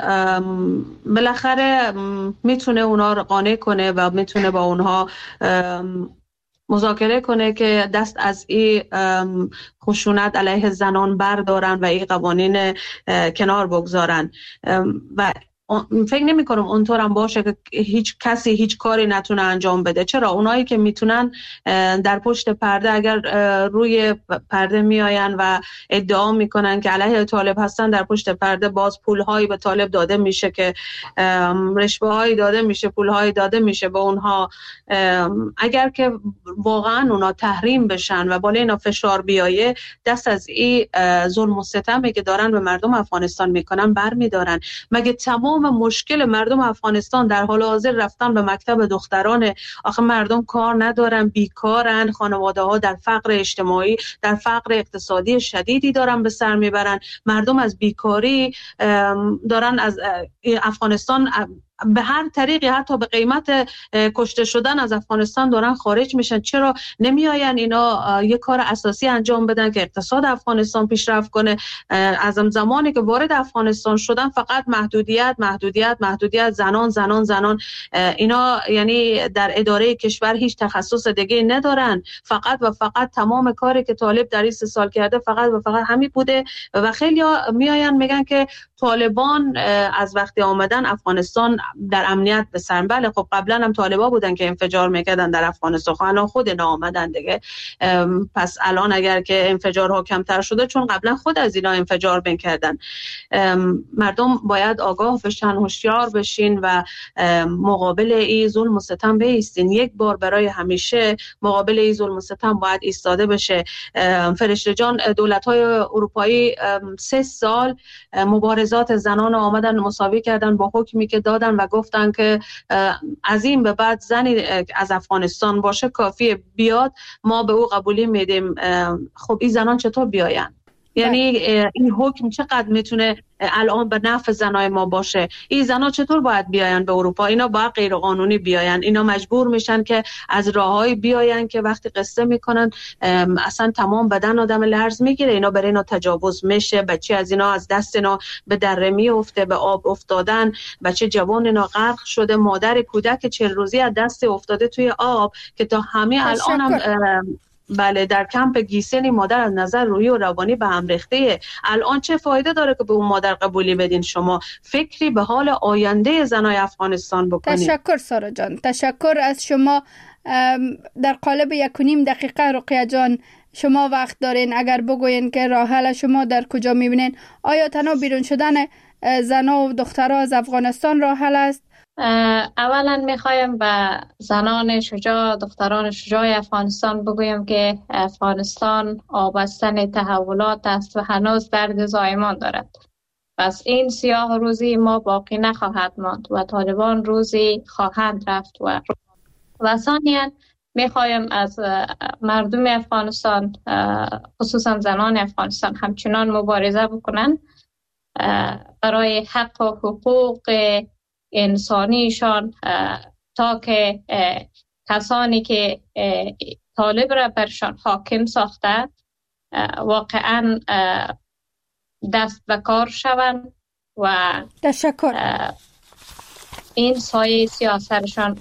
بالاخره میتونه اونا رو قانع کنه و میتونه با اونها مذاکره کنه که دست از این خشونت علیه زنان بردارن و این قوانین کنار بگذارن. و فکر نمی کنم اونطور هم باشه که هیچ کسی هیچ کاری نتونه انجام بده. چرا؟ اونایی که میتونن در پشت پرده، اگر روی پرده میآین و ادعا میکنن که علیه طالب هستن، در پشت پرده باز پولهایی به طالب داده میشه، که رشوه هایی داده میشه، پولهایی داده میشه به اونها. اگر که واقعا اونا تحریم بشن و بالای اینا فشار بیایه، دست از این ظلم و ستمی که دارن به مردم افغانستان میکنن برمیدارن. مگه تمام مشکل مردم افغانستان در حال حاضر رفتن به مکتب دختران؟ آخه مردم کار ندارن، بیکارن، خانواده ها در فقر اجتماعی، در فقر اقتصادی شدیدی دارن به سر میبرن. مردم از بیکاری دارن از افغانستان به هر طریقی، حتی به قیمت کشته شدن از افغانستان دارن خارج میشن. چرا نمی آین اینا یک کار اساسی انجام بدن که اقتصاد افغانستان پیشرفت کنه؟ از زمانی که وارد افغانستان شدن فقط محدودیت، زنان اینا، یعنی در اداره کشور هیچ تخصص دیگه ندارن. فقط و فقط تمام کاری که طالب در این 3 سال کرده فقط و فقط همین بوده. و خیلی می آین میگن که طالبان از وقتی آمدن افغانستان در امنیت بسن. بله، خب قبلا هم طالبا بودن که انفجار میکردن در افغانستان، الان خود اینا آمدن دیگه. پس الان اگر که انفجارها کمتر شده، چون قبلا خود از اینا انفجار میکردن. مردم باید آگاه بشن، هوشیار بشین و مقابل این ظلم و ستم بایستین. یک بار برای همیشه مقابل این ظلم و ستم باید ایستاده بشه. فرشته جان، دولت‌های اروپایی 3 سال مبارزات زنان آمدن مساوی کردن با حکمی که دادن و گفتن که از این به بعد زنی از افغانستان باشه کافیه بیاد، ما به او قبولی میدیم. خب این زنان چطور بیاین؟ یعنی این حکم چقدر میتونه الان به نفع زنای ما باشه؟ این زنا چطور باید بیاین به اروپا؟ اینا باید غیر قانونی بیاین. اینا مجبور میشن که از راههای بیاین که وقتی قصه میکنن اصلا تمام بدن آدم لرز میگیره. اینا برای اینا تجاوز میشه، بچه از اینا از دست اینا به دره میفته، به آب افتادن، بچه جوان اینا غرق شده، مادر کودک 40 روزی از دست افتاده توی آب که تا همه الان هم بله در کمپ گیسنی مادر از نظر روحی و روانی به هم ریخته. الان چه فایده داره که به اون مادر قبولی بدین؟ شما فکری به حال آینده زنای افغانستان بکنید. تشکر سارا جان، تشکر از شما. در قالب 1.5 دقیقه رقیه جان، شما وقت دارین اگر بگوین که راه حل شما در کجا میبینین؟ آیا تنها بیرون شدن زنا و دخترها از افغانستان راه حل است؟ اولا میخوایم به زنان شجاع، دختران شجاع افغانستان بگویم که افغانستان آبستن تحولات است و هنوز درد زایمان دارد. پس این سیاه روزی ما باقی نخواهد ماند و طالبان روزی خواهند رفت. و ثانیاً میخوایم از مردم افغانستان، خصوصا زنان افغانستان، همچنان مبارزه بکنن برای حق و حقوق انسانیشان، تا که کسانی که طالب را برشان حاکم ساخته واقعا دست به کار شوند و تشکر. این سایه سیاستشان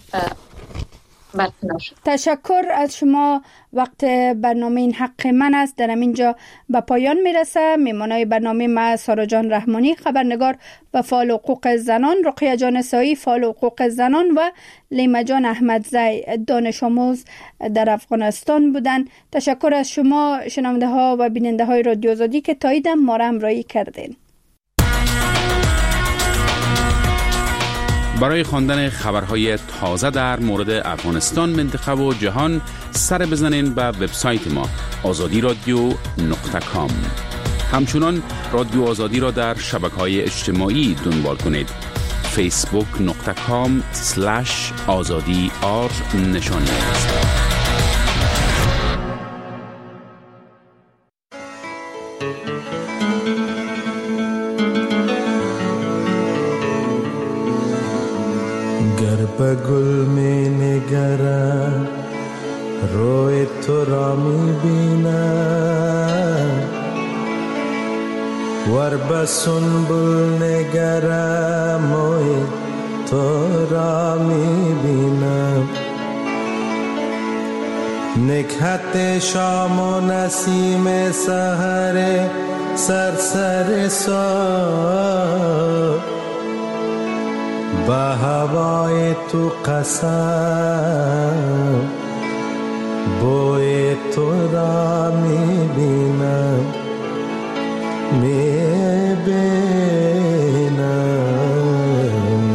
برکنار شد. تشکر از شما. وقت برنامه این حق من است در اینجا به پایان میرسه. میمانای برنامه ما سارا جان رحمانی، خبرنگار و فعال حقوق زنان، رقیه جان سایی، فعال حقوق زنان و لیما جان احمدزی، دانش آموز در افغانستان بودن. تشکر از شما شنونده ها و بیننده های رادیو آزادی که تایید ما را همراهی کردین. برای خواندن خبرهای تازه در مورد افغانستان، منطقه و جهان سر بزنین به وبسایت ما azadiradio.com. همچنان رادیو آزادی را در شبکه‌های اجتماعی دنبال کنید. facebook.com/azadi نشانی است. به گل می نگرم روی تو را می بینم، ور به سنبل نگرم موی تو را می بینم. نکهت شام و نسیم سحر سرسر صبح، به هوای تو قسم بوی تو را می بینم، می بینم.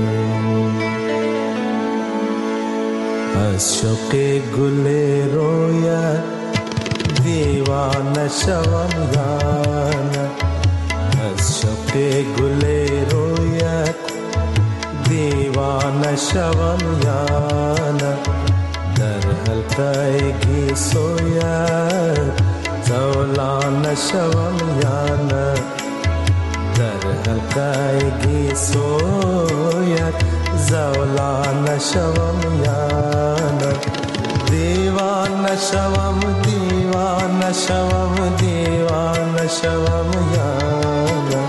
از شوق گل رویت دیوانه شوم یا نه، از شوق گل رویت دیوانه شوم یا نه. در حلقه گیسویت زولانه شوم یا نه، در حلقه گیسویت زولانه شوم یا نه. دیوانه شوم دیوانه شوم دیوانه شوم یا نه.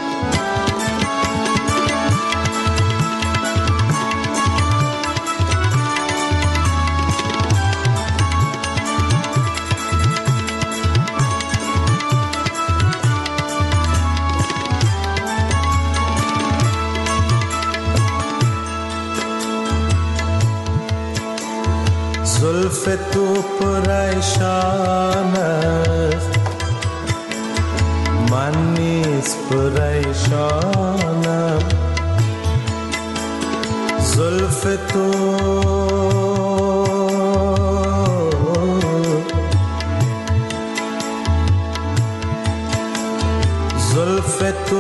زلف تو پریشان است، من نیز پریشانم. زلف تو زلف تو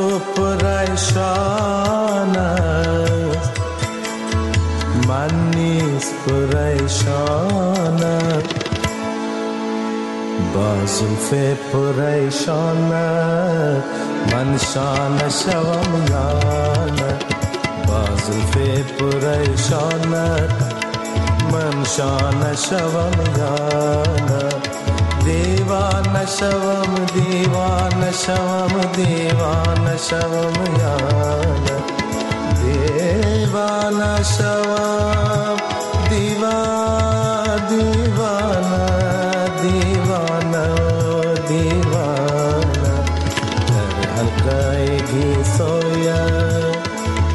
پریشان است، من نیز پریشانم. با زلف پریشانت من شانه شوم یا نه، با زلف پریشانت من شانه شوم یا نه. دیوانه شوم دیوانه شوم دیوانه شوم یا نه. دیوانه شوم دیوانه دیوانه دیوانه دیوانه در حلقه گیسویت.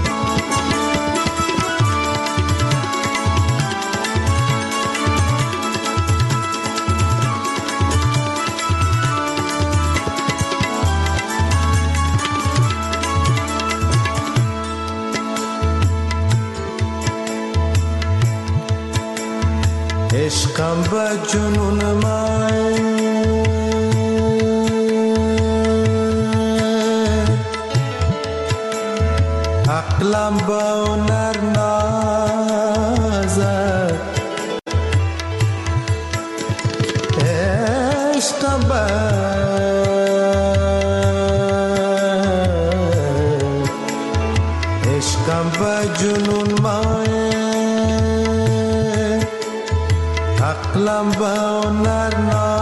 عشقم به جنون من عقلم به هنر نازد، عشقم به جنون من عقلم به هنر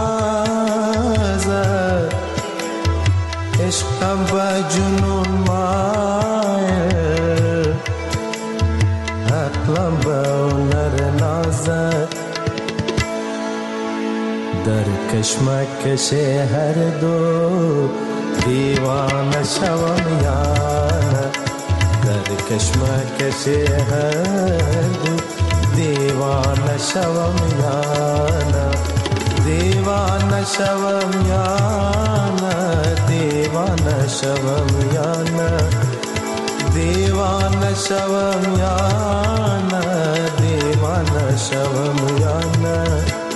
نازد، عشقم به جنون مایل، عقلم به هنر نازد. در کشمکش هر دو دیوانه شوم یا نه، در کشمکش هر دو دیوانه شوم یا نه، دیوانه شوم یا نه، دیوانه شوم یا نه، دیوانه شوم یا نه، دیوانه شوم یا نه.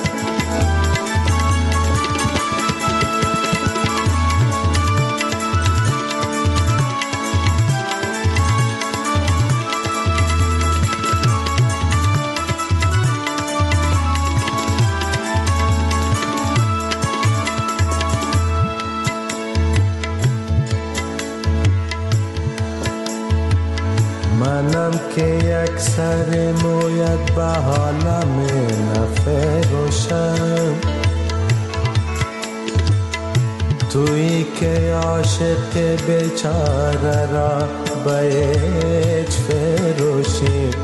منم که یک سر مویت به حالم نفروشم، تویی که عاشق بیچاره را به هیچ فروشی.